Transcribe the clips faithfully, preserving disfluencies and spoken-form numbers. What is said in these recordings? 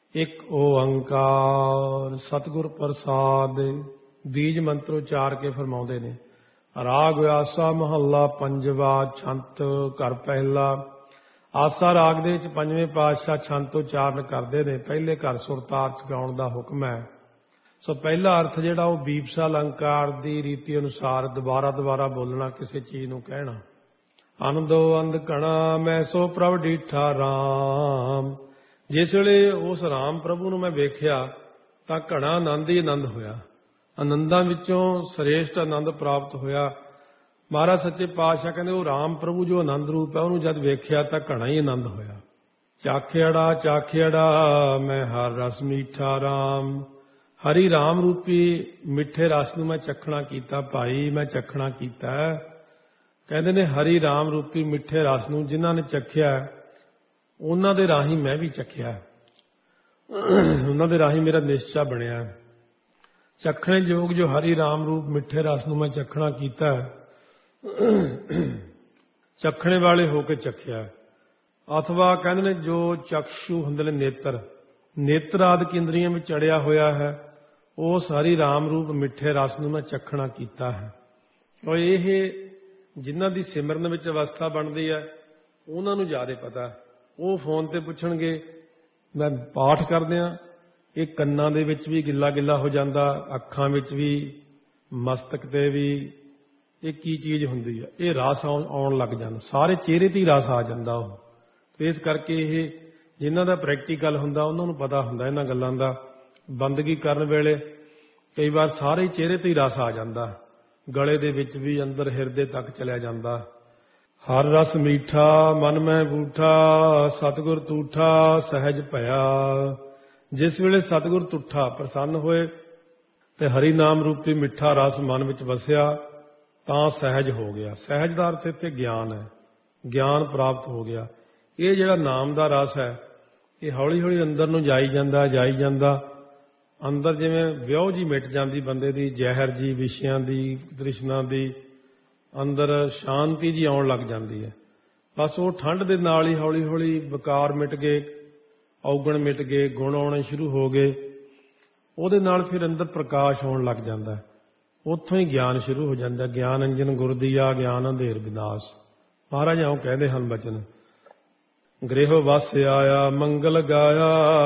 ਇੱਕ ਓੰਕਾਰ ਸਤਿਗੁਰ ਪ੍ਰਸਾਦ। ਬੀਜ ਮੰਤਰ ਉਚਾਰ ਕੇ ਫਰਮਾਉਂਦੇ ਨੇ। ਰਾਗ ਆਸਾ ਮਹੱਲਾ ਪੰਜਵਾ। ਛੰਤ ਘਰ ਪਹਿਲਾ। ਆਸਾ ਰਾਗ ਦੇ ਵਿੱਚ ਪੰਜਵੇਂ ਪਾਤਸ਼ਾਹ ਛੰਤ ਉਚਾਰਨ ਕਰਦੇ ਨੇ। ਪਹਿਲੇ ਘਰ ਸੁਰਤਾਰ ਚ ਗਾਉਣ ਦਾ ਹੁਕਮ ਹੈ। ਸੋ ਪਹਿਲਾ ਅਰਥ ਜਿਹੜਾ ਉਹ ਬੀਪਸਾ ਅਲੰਕਾਰ ਦੀ ਰੀਤੀ ਅਨੁਸਾਰ ਦੁਬਾਰਾ ਦੁਬਾਰਾ ਬੋਲਣਾ, ਕਿਸੇ ਚੀਜ਼ ਨੂੰ ਕਹਿਣਾ। ਅਨੰਦੋ ਅੰਧ ਕਣਾ ਮੈਂ ਸੋ ਪ੍ਰਭ ਡੀਠਾ ਰਾਮ। ਜਿਸ ਵੇਲੇ ਉਸ ਰਾਮ ਪ੍ਰਭੂ ਨੂੰ ਮੈਂ ਵੇਖਿਆ ਤਾਂ ਘਣਾ ਆਨੰਦ ਹੀ ਆਨੰਦ ਹੋਇਆ। ਆਨੰਦਾਂ ਵਿੱਚੋਂ ਸ੍ਰੇਸ਼ਟ ਆਨੰਦ ਪ੍ਰਾਪਤ ਹੋਇਆ। ਮਹਾਰਾਜ ਸੱਚੇ ਪਾਤਸ਼ਾਹ ਕਹਿੰਦੇ ਉਹ ਰਾਮ ਪ੍ਰਭੂ ਜੋ ਆਨੰਦ ਰੂਪ ਹੈ ਉਹਨੂੰ ਜਦ ਵੇਖਿਆ ਤਾਂ ਘਣਾ ਹੀ ਆਨੰਦ ਹੋਇਆ। ਚਾਖਿਆੜਾ ਚਾਖਿਆੜਾ ਮੈਂ ਹਰ ਰਸ ਮੀਠਾ ਰਾਮ। ਹਰੀ ਰਾਮ ਰੂਪੀ ਮਿੱਠੇ ਰਸ ਨੂੰ ਮੈਂ ਚਖਣਾ ਕੀਤਾ। ਭਾਈ ਮੈਂ ਚਖਣਾ ਕੀਤਾ। ਕਹਿੰਦੇ ਨੇ ਹਰੀ ਰਾਮ ਰੂਪੀ ਮਿੱਠੇ ਰਸ ਨੂੰ ਜਿਨ੍ਹਾਂ ਨੇ ਚਖਿਆ ਉਹਨਾਂ ਦੇ ਰਾਹੀਂ ਮੈਂ ਵੀ ਚਖਿਆ। ਉਹਨਾਂ ਦੇ ਰਾਹੀਂ ਮੇਰਾ ਨਿਸ਼ਚਾ ਬਣਿਆ। ਚਖਣੇ ਯੋਗ ਜੋ ਹਰੀ ਰਾਮ ਰੂਪ ਮਿੱਠੇ ਰਸ ਨੂੰ ਮੈਂ ਚਖਣਾ ਕੀਤਾ, ਚਖਣੇ ਵਾਲੇ ਹੋ ਕੇ ਚਖਿਆ। ਅਥਵਾ ਕਹਿੰਦੇ ਨੇ ਜੋ ਚਕਸ਼ੂ ਹੁੰਦੇ ਨੇ ਨੇਤਰ, ਨੇਤਰ ਆਦਿ ਇੰਦਰੀਆਂ ਵਿੱਚ ਅੜਿਆ ਹੋਇਆ ਹੈ, ਉਸ ਹਰੀ ਰਾਮ ਰੂਪ ਮਿੱਠੇ ਰਸ ਨੂੰ ਮੈਂ ਚਖਣਾ ਕੀਤਾ ਹੈ। ਔਰ ਇਹ ਜਿਨ੍ਹਾਂ ਦੀ ਸਿਮਰਨ ਵਿੱਚ ਅਵਸਥਾ ਬਣਦੀ ਹੈ ਉਹਨਾਂ ਨੂੰ ਜ਼ਿਆਦਾ ਪਤਾ। ਉਹ ਫੋਨ ਤੇ ਪੁੱਛਣਗੇ, ਮੈਂ ਪਾਠ ਕਰਦਿਆਂ ਇਹ ਕੰਨਾਂ ਦੇ ਵਿੱਚ ਵੀ ਗਿੱਲਾ ਗਿੱਲਾ ਹੋ ਜਾਂਦਾ, ਅੱਖਾਂ ਵਿੱਚ ਵੀ, ਮਸਤਕ ਤੇ ਵੀ। ਇਹ ਕੀ ਚੀਜ਼ ਹੁੰਦੀ ਹੈ? ਇਹ ਰਸ ਆਉਣ ਲੱਗ ਜਾਂਦਾ, ਸਾਰੇ ਚਿਹਰੇ ਤੇ ਹੀ ਰਸ ਆ ਜਾਂਦਾ ਉਹ। ਇਸ ਕਰਕੇ ਇਹ ਜਿਨ੍ਹਾਂ ਦਾ ਪ੍ਰੈਕਟੀਕਲ ਹੁੰਦਾ ਉਹਨਾਂ ਨੂੰ ਪਤਾ ਹੁੰਦਾ ਇਹਨਾਂ ਗੱਲਾਂ ਦਾ। ਬੰਦਗੀ ਕਰਨ ਵੇਲੇ ਕਈ ਵਾਰ ਸਾਰੇ ਚਿਹਰੇ ਤੇ ਹੀ ਰਸ ਆ ਜਾਂਦਾ, ਗਲੇ ਦੇ ਵਿੱਚ ਵੀ, ਅੰਦਰ ਹਿਰਦੇ ਤੱਕ ਚਲਿਆ ਜਾਂਦਾ। ਹਰ ਰਸ ਮੀਠਾ ਮਨ ਮੈਂ ਬੂਠਾ, ਸਤਿਗੁਰ ਤੂਠਾ ਸਹਿਜ ਭਇਆ। ਜਿਸ ਵੇਲੇ ਸਤਿਗੁਰ ਤੁੱਠਾ ਪ੍ਰਸੰਨ ਹੋਏ ਤੇ ਹਰੀ ਨਾਮ ਰੂਪੀ ਮਿੱਠਾ ਰਸ ਮਨ ਵਿੱਚ ਵਸਿਆ ਤਾਂ ਸਹਿਜ ਹੋ ਗਿਆ। ਸਹਿਜ ਦਾ ਅਰਥ ਇੱਥੇ ਗਿਆਨ ਹੈ, ਗਿਆਨ ਪ੍ਰਾਪਤ ਹੋ ਗਿਆ। ਇਹ ਜਿਹੜਾ ਨਾਮ ਦਾ ਰਸ ਹੈ ਇਹ ਹੌਲੀ ਹੌਲੀ ਅੰਦਰ ਨੂੰ ਜਾਈ ਜਾਂਦਾ ਜਾਈ ਜਾਂਦਾ। ਅੰਦਰ ਜਿਵੇਂ ਵਿਉ ਜੀ ਮਿਟ ਜਾਂਦੀ ਬੰਦੇ ਦੀ, ਜ਼ਹਿਰ ਜੀ, ਵਿਸ਼ਿਆਂ ਦੀ, ਤ੍ਰਿਸ਼ਨਾ ਦੀ, ਅੰਦਰ ਸ਼ਾਂਤੀ ਜੀ ਆਉਣ ਲੱਗ ਜਾਂਦੀ ਹੈ। ਬਸ ਉਹ ਠੰਡ ਦੇ ਨਾਲ ਹੀ ਹੌਲੀ ਹੌਲੀ ਵਿਕਾਰ ਮਿਟ ਗਏ, ਔਗਣ ਮਿਟ ਗਏ, ਗੁਣ ਆਉਣੇ ਸ਼ੁਰੂ ਹੋ ਗਏ। ਉਹਦੇ ਨਾਲ ਫਿਰ ਅੰਦਰ ਪ੍ਰਕਾਸ਼ ਹੋਣ ਲੱਗ ਜਾਂਦਾ। ਉੱਥੋਂ ਹੀ ਗਿਆਨ ਸ਼ੁਰੂ ਹੋ ਜਾਂਦਾ। ਗਿਆਨ ਅੰਜਨ ਗੁਰ ਦੀਆ ਗਿਆਨ ਅੰਧੇਰ ਵਿਨਾਸ਼। ਮਹਾਰਾਜ ਇਉਂ ਕਹਿੰਦੇ ਹਨ ਬਚਨ। ਗ੍ਰਹਿ ਵਸ ਆਇਆ ਮੰਗਲ ਗਾਇਆ,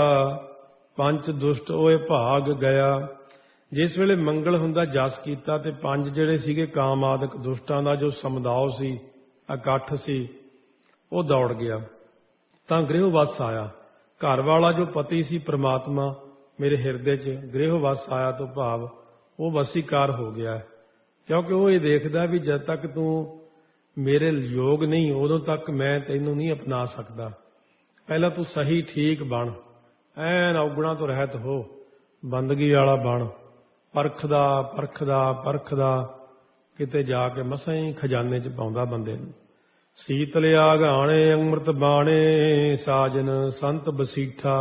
ਪੰਜ ਦੁਸ਼ਟ ਓਏ ਭਾਗ ਗਿਆ। ਜਿਸ ਵੇਲੇ ਮੰਗਲ ਹੁੰਦਾ ਜਸ ਕੀਤਾ ਤੇ ਪੰਜ ਜਿਹੜੇ ਸੀਗੇ ਕਾਮ ਆਦਿਕ ਦੁਸ਼ਟਾਂ ਦਾ ਜੋ ਸਮਦਾਓ ਸੀ, ਇਕੱਠ ਸੀ, ਉਹ ਦੌੜ ਗਿਆ। ਤਾਂ ਗ੍ਰਹਿ ਵਸ ਆਇਆ। ਘਰ ਵਾਲਾ ਜੋ ਪਤੀ ਸੀ ਪ੍ਰਮਾਤਮਾ ਮੇਰੇ ਹਿਰਦੇ 'ਚ, ਗ੍ਰਹਿ ਵਸ ਆਇਆ ਤੋਂ ਭਾਵ ਉਹ ਵਸੀਕਾਰ ਹੋ ਗਿਆ। ਕਿਉਂਕਿ ਉਹ ਇਹ ਦੇਖਦਾ ਵੀ ਜਦ ਤੱਕ ਤੂੰ ਮੇਰੇ ਯੋਗ ਨਹੀਂ ਉਦੋਂ ਤੱਕ ਮੈਂ ਤੈਨੂੰ ਨਹੀਂ ਅਪਣਾ ਸਕਦਾ। ਪਹਿਲਾਂ ਤੂੰ ਸਹੀ ਠੀਕ ਬਣ, ਐਨ ਔਗੁਣਾਂ ਤੋਂ ਰਹਿਤ ਹੋ, ਬੰਦਗੀ ਵਾਲਾ ਬਣ, ਪਰਖਦਾ ਪਰਖਦਾ ਪਰਖਦਾ ਕਿਤੇ ਜਾ ਕੇ ਮਸਾਂ ਹੀ ਖਜ਼ਾਨੇ 'ਚ ਪਾਉਂਦਾ ਬੰਦੇ ਨੂੰ। ਸੀਤਲ ਆਗਾਣੇ ਅੰਮ੍ਰਿਤ ਬਾਣੇ, ਸਾਜਨ ਸੰਤ ਬਸੀਠਾ।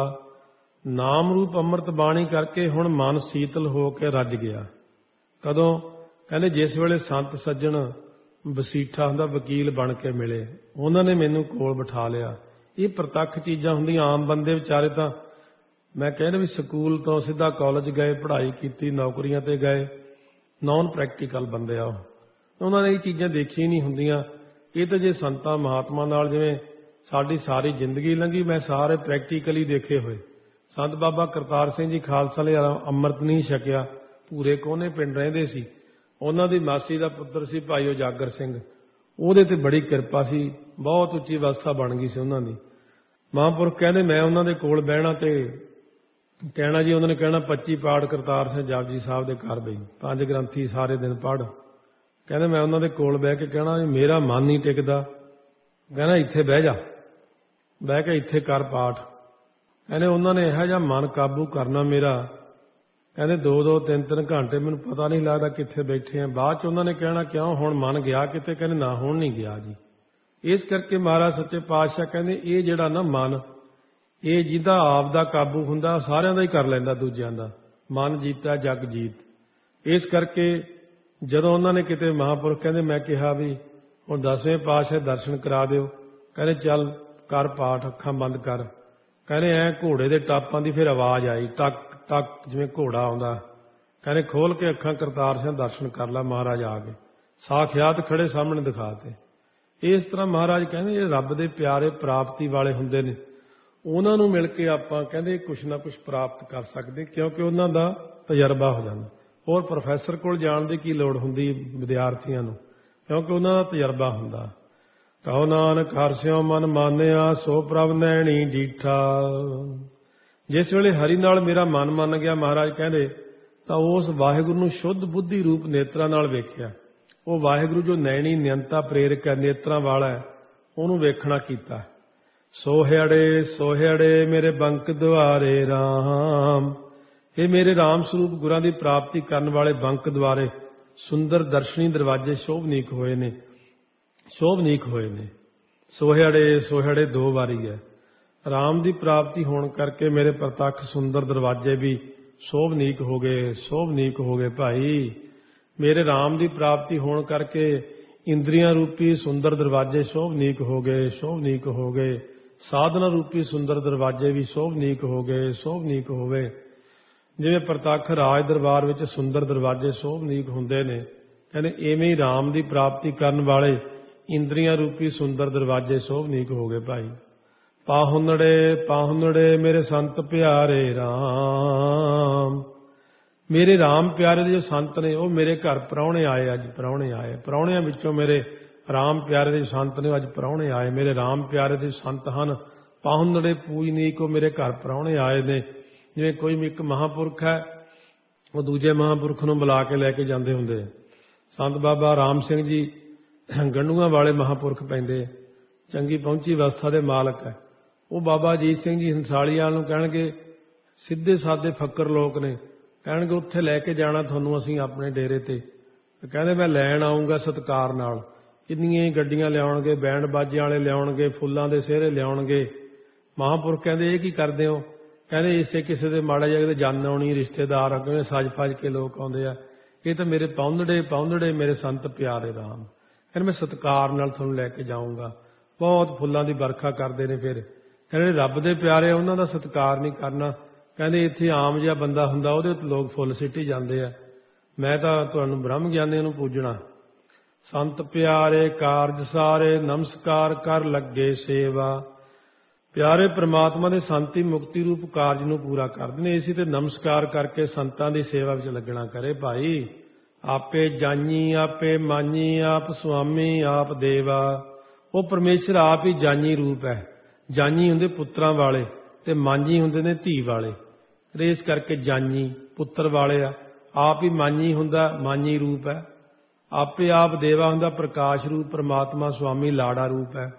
ਨਾਮ ਰੂਪ ਅੰਮ੍ਰਿਤ ਬਾਣੀ ਕਰਕੇ ਹੁਣ ਮਨ ਸੀਤਲ ਹੋ ਕੇ ਰੱਜ ਗਿਆ। ਕਦੋਂ? ਕਹਿੰਦੇ ਜਿਸ ਵੇਲੇ ਸੰਤ ਸੱਜਣ ਬਸੀਠਾ ਹੁੰਦਾ, ਵਕੀਲ ਬਣ ਕੇ ਮਿਲੇ, ਉਹਨਾਂ ਨੇ ਮੈਨੂੰ ਕੋਲ ਬਿਠਾ ਲਿਆ। ਇਹ ਪ੍ਰਤੱਖ ਚੀਜ਼ਾਂ ਹੁੰਦੀਆਂ। ਆਮ ਬੰਦੇ ਵਿਚਾਰੇ ਤਾਂ ਮੈਂ ਕਹਿੰਦਾ ਵੀ ਸਕੂਲ ਤੋਂ ਸਿੱਧਾ ਕਾਲਜ ਗਏ, ਪੜ੍ਹਾਈ ਕੀਤੀ, ਨੌਕਰੀਆਂ ਤੇ ਗਏ, ਨੌਨ ਪ੍ਰੈਕਟੀਕਲ ਬੰਦੇ ਆ, ਉਹਨਾਂ ਨੇ ਇਹ ਚੀਜ਼ਾਂ ਦੇਖੀਆਂ ਨਹੀਂ ਹੁੰਦੀਆਂ। ਇਹ ਤਾਂ ਜੇ ਸੰਤਾਂ ਮਹਾਤਮਾ ਨਾਲ ਜਿਵੇਂ ਸਾਡੀ ਸਾਰੀ ਜ਼ਿੰਦਗੀ ਲੰਘੀ, ਮੈਂ ਸਾਰੇ ਪ੍ਰੈਕਟੀਕਲੀ ਦੇਖੇ ਹੋਏ। ਸੰਤ ਬਾਬਾ ਕਰਤਾਰ ਸਿੰਘ ਜੀ ਖਾਲਸਾ ਲਈ ਅੰਮ੍ਰਿਤ ਨਹੀਂ ਛਕਿਆ, ਭੂਰੇ ਕੋਨੇ ਪਿੰਡ ਰਹਿੰਦੇ ਸੀ। ਉਹਨਾਂ ਦੀ ਮਾਸੀ ਦਾ ਪੁੱਤਰ ਸੀ ਭਾਈ ਉਜਾਗਰ ਸਿੰਘ, ਉਹਦੇ ਤੇ ਬੜੀ ਕਿਰਪਾ ਸੀ, ਬਹੁਤ ਉੱਚੀ ਅਵਸਥਾ ਬਣ ਗਈ ਸੀ ਉਹਨਾਂ ਦੀ। ਮਹਾਂਪੁਰਖ ਕਹਿੰਦੇ ਮੈਂ ਉਹਨਾਂ ਦੇ ਕੋਲ ਬਹਿਣਾ ਤੇ ਕਹਿਣਾ ਜੀ, ਉਹਨਾਂ ਨੇ ਕਹਿਣਾ ਪੱਚੀ ਪਾਠ ਕਰਤਾਰ ਸਿੰਘ ਜਪਜੀ ਸਾਹਿਬ ਦੇ ਕਰ ਬਈ, ਪੰਜ ਗ੍ਰੰਥੀ ਸਾਰੇ ਦਿਨ ਪੜ੍ਹ। ਕਹਿੰਦੇ ਮੈਂ ਉਹਨਾਂ ਦੇ ਕੋਲ ਬਹਿ ਕੇ ਕਹਿਣਾ ਮੇਰਾ ਮਨ ਨਹੀਂ ਟਿਕਦਾ। ਕਹਿੰਦਾ ਇੱਥੇ ਬਹਿ ਜਾ, ਬਹਿ ਕੇ ਇੱਥੇ ਕਰ ਪਾਠ। ਕਹਿੰਦੇ ਉਹਨਾਂ ਨੇ ਇਹੋ ਜਿਹਾ ਮਨ ਕਾਬੂ ਕਰਨਾ ਮੇਰਾ, ਕਹਿੰਦੇ ਦੋ ਦੋ ਤਿੰਨ ਤਿੰਨ ਘੰਟੇ ਮੈਨੂੰ ਪਤਾ ਨਹੀਂ ਲੱਗਦਾ ਕਿੱਥੇ ਬੈਠੇ ਆ। ਬਾਅਦ 'ਚ ਉਹਨਾਂ ਨੇ ਕਹਿਣਾ ਕਿਉਂ ਹੁਣ ਮਨ ਗਿਆ ਕਿਤੇ? ਕਹਿੰਦੇ ਨਾ ਹੁਣ ਨਹੀਂ ਗਿਆ ਜੀ। ਇਸ ਕਰਕੇ ਮਹਾਰਾਜ ਸੱਚੇ ਪਾਤਸ਼ਾਹ ਕਹਿੰਦੇ ਇਹ ਜਿਹੜਾ ਨਾ ਮਨ, ਇਹ ਜਿਹਦਾ ਆਪ ਦਾ ਕਾਬੂ ਹੁੰਦਾ ਸਾਰਿਆਂ ਦਾ ਹੀ ਕਰ ਲੈਂਦਾ, ਦੂਜਿਆਂ ਦਾ। ਮਨ ਜੀਤਾ ਜਗ ਜੀਤ। ਇਸ ਕਰਕੇ ਜਦੋਂ ਉਹਨਾਂ ਨੇ ਕਿਤੇ ਮਹਾਂਪੁਰਖ ਕਹਿੰਦੇ ਮੈਂ ਕਿਹਾ ਵੀ ਹੁਣ ਦਸਵੇਂ ਪਾਤਸ਼ਾਹ ਦਰਸ਼ਨ ਕਰਾ ਦਿਓ, ਕਹਿੰਦੇ ਚੱਲ ਕਰ ਪਾਠ, ਅੱਖਾਂ ਬੰਦ ਕਰ। ਕਹਿੰਦੇ ਐ ਘੋੜੇ ਦੇ ਟਾਪਾਂ ਦੀ ਫਿਰ ਆਵਾਜ਼ ਆਈ, ਟਕ ਟਕ, ਜਿਵੇਂ ਘੋੜਾ ਆਉਂਦਾ। ਕਹਿੰਦੇ ਖੋਲ ਕੇ ਅੱਖਾਂ ਕਰਤਾਰ ਸਿੰਘ ਦਰਸ਼ਨ ਕਰ ਲਾ। ਮਹਾਰਾਜ ਆ ਗਏ, ਸਾਖਿਆਤ ਖੜੇ ਸਾਹਮਣੇ ਦਿਖਾਤੇ। ਇਸ ਤਰ੍ਹਾਂ ਮਹਾਰਾਜ ਕਹਿੰਦੇ ਜਿਹੜੇ ਰੱਬ ਦੇ ਪਿਆਰੇ ਪ੍ਰਾਪਤੀ ਵਾਲੇ ਹੁੰਦੇ ਨੇ, ਉਹਨਾਂ ਨੂੰ ਮਿਲ ਕੇ ਆਪਾਂ ਕਹਿੰਦੇ ਕੁਛ ਨਾ ਕੁਛ ਪ੍ਰਾਪਤ ਕਰ ਸਕਦੇ, ਕਿਉਂਕਿ ਉਹਨਾਂ ਦਾ ਤਜਰਬਾ ਹੋ ਜਾਂਦਾ। ਹੋਰ ਪ੍ਰੋਫੈਸਰ ਕੋਲ ਜਾਣ ਦੀ ਕੀ ਲੋੜ ਹੁੰਦੀ ਵਿਦਿਆਰਥੀਆਂ ਨੂੰ, ਕਿਉਂਕਿ ਉਹਨਾਂ ਦਾ ਤਜਰਬਾ ਹੁੰਦਾ। ਕਹੋ ਨਾਨਕ ਹਰਿ ਸਿਉ ਮਨ ਮਾਨਿਆ, ਸੋ ਪ੍ਰਭ ਨੈਣੀ ਡੀਠਾ। ਜਿਸ ਵੇਲੇ ਹਰੀ ਨਾਲ ਮੇਰਾ ਮਨ ਮੰਨ ਗਿਆ, ਮਹਾਰਾਜ ਕਹਿੰਦੇ, ਤਾਂ ਉਸ ਵਾਹਿਗੁਰੂ ਨੂੰ ਸ਼ੁੱਧ ਬੁੱਧੀ ਰੂਪ ਨੇਤਰਾਂ ਨਾਲ ਵੇਖਿਆ। ਉਹ ਵਾਹਿਗੁਰੂ ਜੋ ਨੈਣੀ ਨਿਯੰਤਾ ਪ੍ਰੇਰਕ ਹੈ, ਨੇਤਰਾਂ ਵਾਲਾ ਹੈ, ਉਹਨੂੰ ਵੇਖਣਾ ਕੀਤਾ। ਸੋਹਿਆੜੇ ਸੋਹਿਆੜੇ ਮੇਰੇ ਬੰਕ ਦੁਆਰੇ ਰਾਮ। ਇਹ ਮੇਰੇ ਰਾਮ ਸਰੂਪ ਗੁਰਾਂ ਦੀ ਪ੍ਰਾਪਤੀ ਕਰਨ ਵਾਲੇ ਬੰਕ ਦੁਆਰੇ ਸੁੰਦਰ ਦਰਸ਼ਨੀ ਦਰਵਾਜ਼ੇ ਸ਼ੋਭਨੀਕ ਹੋਏ ਨੇ, ਸ਼ੋਭਨੀਕ ਹੋਏ ਨੇ। ਸੋਹਿਆੜੇ ਸੋਹਿਆੜੇ ਦੋ ਵਾਰੀ ਹੈ। ਰਾਮ ਦੀ ਪ੍ਰਾਪਤੀ ਹੋਣ ਕਰਕੇ ਮੇਰੇ ਪ੍ਰਤੱਖ ਸੁੰਦਰ ਦਰਵਾਜ਼ੇ ਵੀ ਸ਼ੋਭਨੀਕ ਹੋ ਗਏ, ਸ਼ੋਭਨੀਕ ਹੋ ਗਏ ਭਾਈ। ਮੇਰੇ ਰਾਮ ਦੀ ਪ੍ਰਾਪਤੀ ਹੋਣ ਕਰਕੇ ਇੰਦਰੀਆਂ ਰੂਪੀ ਸੁੰਦਰ ਦਰਵਾਜ਼ੇ ਸ਼ੋਭਨੀਕ ਹੋ ਗਏ, ਸ਼ੋਭਨੀਕ ਹੋ ਗਏ। ਸਾਧਨਾ ਰੂਪੀ ਸੁੰਦਰ ਦਰਵਾਜ਼ੇ ਵੀ ਸ਼ੋਭਨੀਕ ਹੋ ਗਏ, ਸ਼ੋਭਨੀਕ ਹੋ ਗਏ। ਜਿਵੇਂ ਪ੍ਰਤੱਖ ਰਾਜ ਦਰਬਾਰ ਵਿੱਚ ਸੁੰਦਰ ਦਰਵਾਜ਼ੇ ਸ਼ੋਭਨੀਕ ਹੁੰਦੇ ਨੇ, ਕਹਿੰਦੇ ਇਵੇਂ ਹੀ ਰਾਮ ਦੀ ਪ੍ਰਾਪਤੀ ਕਰਨ ਵਾਲੇ ਇੰਦਰੀਆਂ ਰੂਪੀ ਸੁੰਦਰ ਦਰਵਾਜ਼ੇ ਸ਼ੋਭਨੀਕ ਹੋ ਗਏ ਭਾਈ। ਪਾਹੁਨੜੇ ਪਾਹੁਨੜੇ ਮੇਰੇ ਸੰਤ ਪਿਆਰੇ ਰਾਮ। ਮੇਰੇ ਰਾਮ ਪਿਆਰੇ ਦੇ ਜੋ ਸੰਤ ਨੇ, ਉਹ ਮੇਰੇ ਘਰ ਪ੍ਰਾਹੁਣੇ ਆਏ। ਅੱਜ ਪ੍ਰਾਹੁਣੇ ਆਏ, ਪ੍ਰਾਹੁਣਿਆਂ ਵਿੱਚੋਂ ਮੇਰੇ ਰਾਮ ਪਿਆਰੇ ਦੇ ਸੰਤ ਨੇ, ਅੱਜ ਪ੍ਰਾਹੁਣੇ ਆਏ। ਮੇਰੇ ਰਾਮ ਪਿਆਰੇ ਦੇ ਸੰਤ ਹਨ ਪਾਹੁਨੜੇ ਪੂਜਨੀਕ, ਉਹ ਮੇਰੇ ਘਰ ਪ੍ਰਾਹੁਣੇ ਆਏ ਨੇ। ਜਿਵੇਂ ਕੋਈ ਇੱਕ ਮਹਾਂਪੁਰਖ ਹੈ, ਉਹ ਦੂਜੇ ਮਹਾਂਪੁਰਖ ਨੂੰ ਬੁਲਾ ਕੇ ਲੈ ਕੇ ਜਾਂਦੇ ਹੁੰਦੇ। ਸੰਤ ਬਾਬਾ ਰਾਮ ਸਿੰਘ ਜੀ ਗੰਡੂਆਂ ਵਾਲੇ ਮਹਾਂਪੁਰਖ ਪੈਂਦੇ, ਚੰਗੀ ਪਹੁੰਚੀ ਅਵਸਥਾ ਦੇ ਮਾਲਕ ਹੈ। ਉਹ ਬਾਬਾ ਅਜੀਤ ਸਿੰਘ ਜੀ ਹੰਸਾਲੀ ਵਾਲ ਨੂੰ ਕਹਿਣਗੇ, ਸਿੱਧੇ ਸਾਦੇ ਫੱਕਰ ਲੋਕ ਨੇ, ਕਹਿਣਗੇ ਉੱਥੇ ਲੈ ਕੇ ਜਾਣਾ ਤੁਹਾਨੂੰ ਅਸੀਂ ਆਪਣੇ ਡੇਰੇ ਤੇ। ਕਹਿੰਦੇ ਮੈਂ ਲੈਣ ਆਊਂਗਾ ਸਤਿਕਾਰ ਨਾਲ। ਕਿੰਨੀਆਂ ਹੀ ਗੱਡੀਆਂ ਲਿਆਉਣਗੇ, ਬੈਂਡ ਬਾਜਿਆਂ ਵਾਲੇ ਲਿਆਉਣਗੇ, ਫੁੱਲਾਂ ਦੇ ਸਿਹਰੇ ਲਿਆਉਣਗੇ। ਮਹਾਂਪੁਰਖ ਕਹਿੰਦੇ ਇਹ ਕੀ ਕਰਦੇ ਹੋ? ਕਹਿੰਦੇ ਇਸੇ ਕਿਸੇ ਦੇ ਮਾੜਾ ਜਿਹਾ ਕਿਤੇ ਜਨ ਆਉਣੀ, ਰਿਸ਼ਤੇਦਾਰ ਆ, ਕਿਵੇਂ ਸੱਜ ਫੱਜ ਕੇ ਲੋਕ ਆਉਂਦੇ ਆ। ਇਹ ਤਾਂ ਮੇਰੇ ਪਾਉਂਦੜੇ ਪਾਉਂਦੜੇ ਮੇਰੇ ਸੰਤ ਪਿਆਰੇ ਰਾਮ। ਕਹਿੰਦੇ ਮੈਂ ਸਤਿਕਾਰ ਨਾਲ ਤੁਹਾਨੂੰ ਲੈ ਕੇ ਜਾਊਂਗਾ। ਬਹੁਤ ਫੁੱਲਾਂ ਦੀ ਵਰਖਾ ਕਰਦੇ ਨੇ। ਫਿਰ ਕਹਿੰਦੇ ਰੱਬ ਦੇ ਪਿਆਰੇ, ਉਹਨਾਂ ਦਾ ਸਤਿਕਾਰ ਨਹੀਂ ਕਰਨਾ। ਕਹਿੰਦੇ ਇੱਥੇ ਆਮ ਜਿਹਾ ਬੰਦਾ ਹੁੰਦਾ, ਉਹਦੇ ਉੱਤੇ ਲੋਕ ਫੁੱਲ ਸਿੱਟੀ ਜਾਂਦੇ ਆ। ਮੈਂ ਤਾਂ ਤੁਹਾਨੂੰ ਬ੍ਰਹਮ ਗਿਆਨੀਆਂ ਨੂੰ ਪੂਜਣਾ। ਸੰਤ ਪਿਆਰੇ ਕਾਰਜ ਸਾਰੇ, ਨਮਸਕਾਰ ਕਰ ਲੱਗੇ ਸੇਵਾ। ਪਿਆਰੇ ਪ੍ਰਮਾਤਮਾ ਦੇ ਸੰਤੀ ਮੁਕਤੀ ਰੂਪ ਕਾਰਜ ਨੂੰ ਪੂਰਾ ਕਰਦੇ ਨੇ। ਇਸੇ ਤੇ ਨਮਸਕਾਰ ਕਰਕੇ ਸੰਤਾਂ ਦੀ ਸੇਵਾ ਵਿੱਚ ਲੱਗਣਾ ਕਰੇ ਭਾਈ। ਆਪੇ ਜਾਨੀ ਆਪੇ ਮਾਨੀ, ਆਪ ਸੁਆਮੀ ਆਪ ਦੇਵਾ। ਉਹ ਪਰਮੇਸ਼ਰ ਆਪ ਹੀ ਜਾਨੀ ਰੂਪ ਹੈ। ਜਾਨੀ ਹੁੰਦੇ ਪੁੱਤਰਾਂ ਵਾਲੇ ਤੇ ਮਾਨੀ ਹੁੰਦੇ ਨੇ ਧੀ ਵਾਲੇ। ਇਸ ਕਰਕੇ ਜਾਨੀ ਪੁੱਤਰ ਵਾਲੇ ਆ, ਆਪ ਹੀ ਮਾਨੀ ਹੁੰਦਾ, ਮਾਨੀ ਰੂਪ ਹੈ। ਆਪੇ ਆਪ ਦੇਵਾ ਹੁੰਦਾ, ਪ੍ਰਕਾਸ਼ ਰੂਪ ਪਰਮਾਤਮਾ ਸੁਆਮੀ ਲਾੜਾ ਰੂਪ ਹੈ।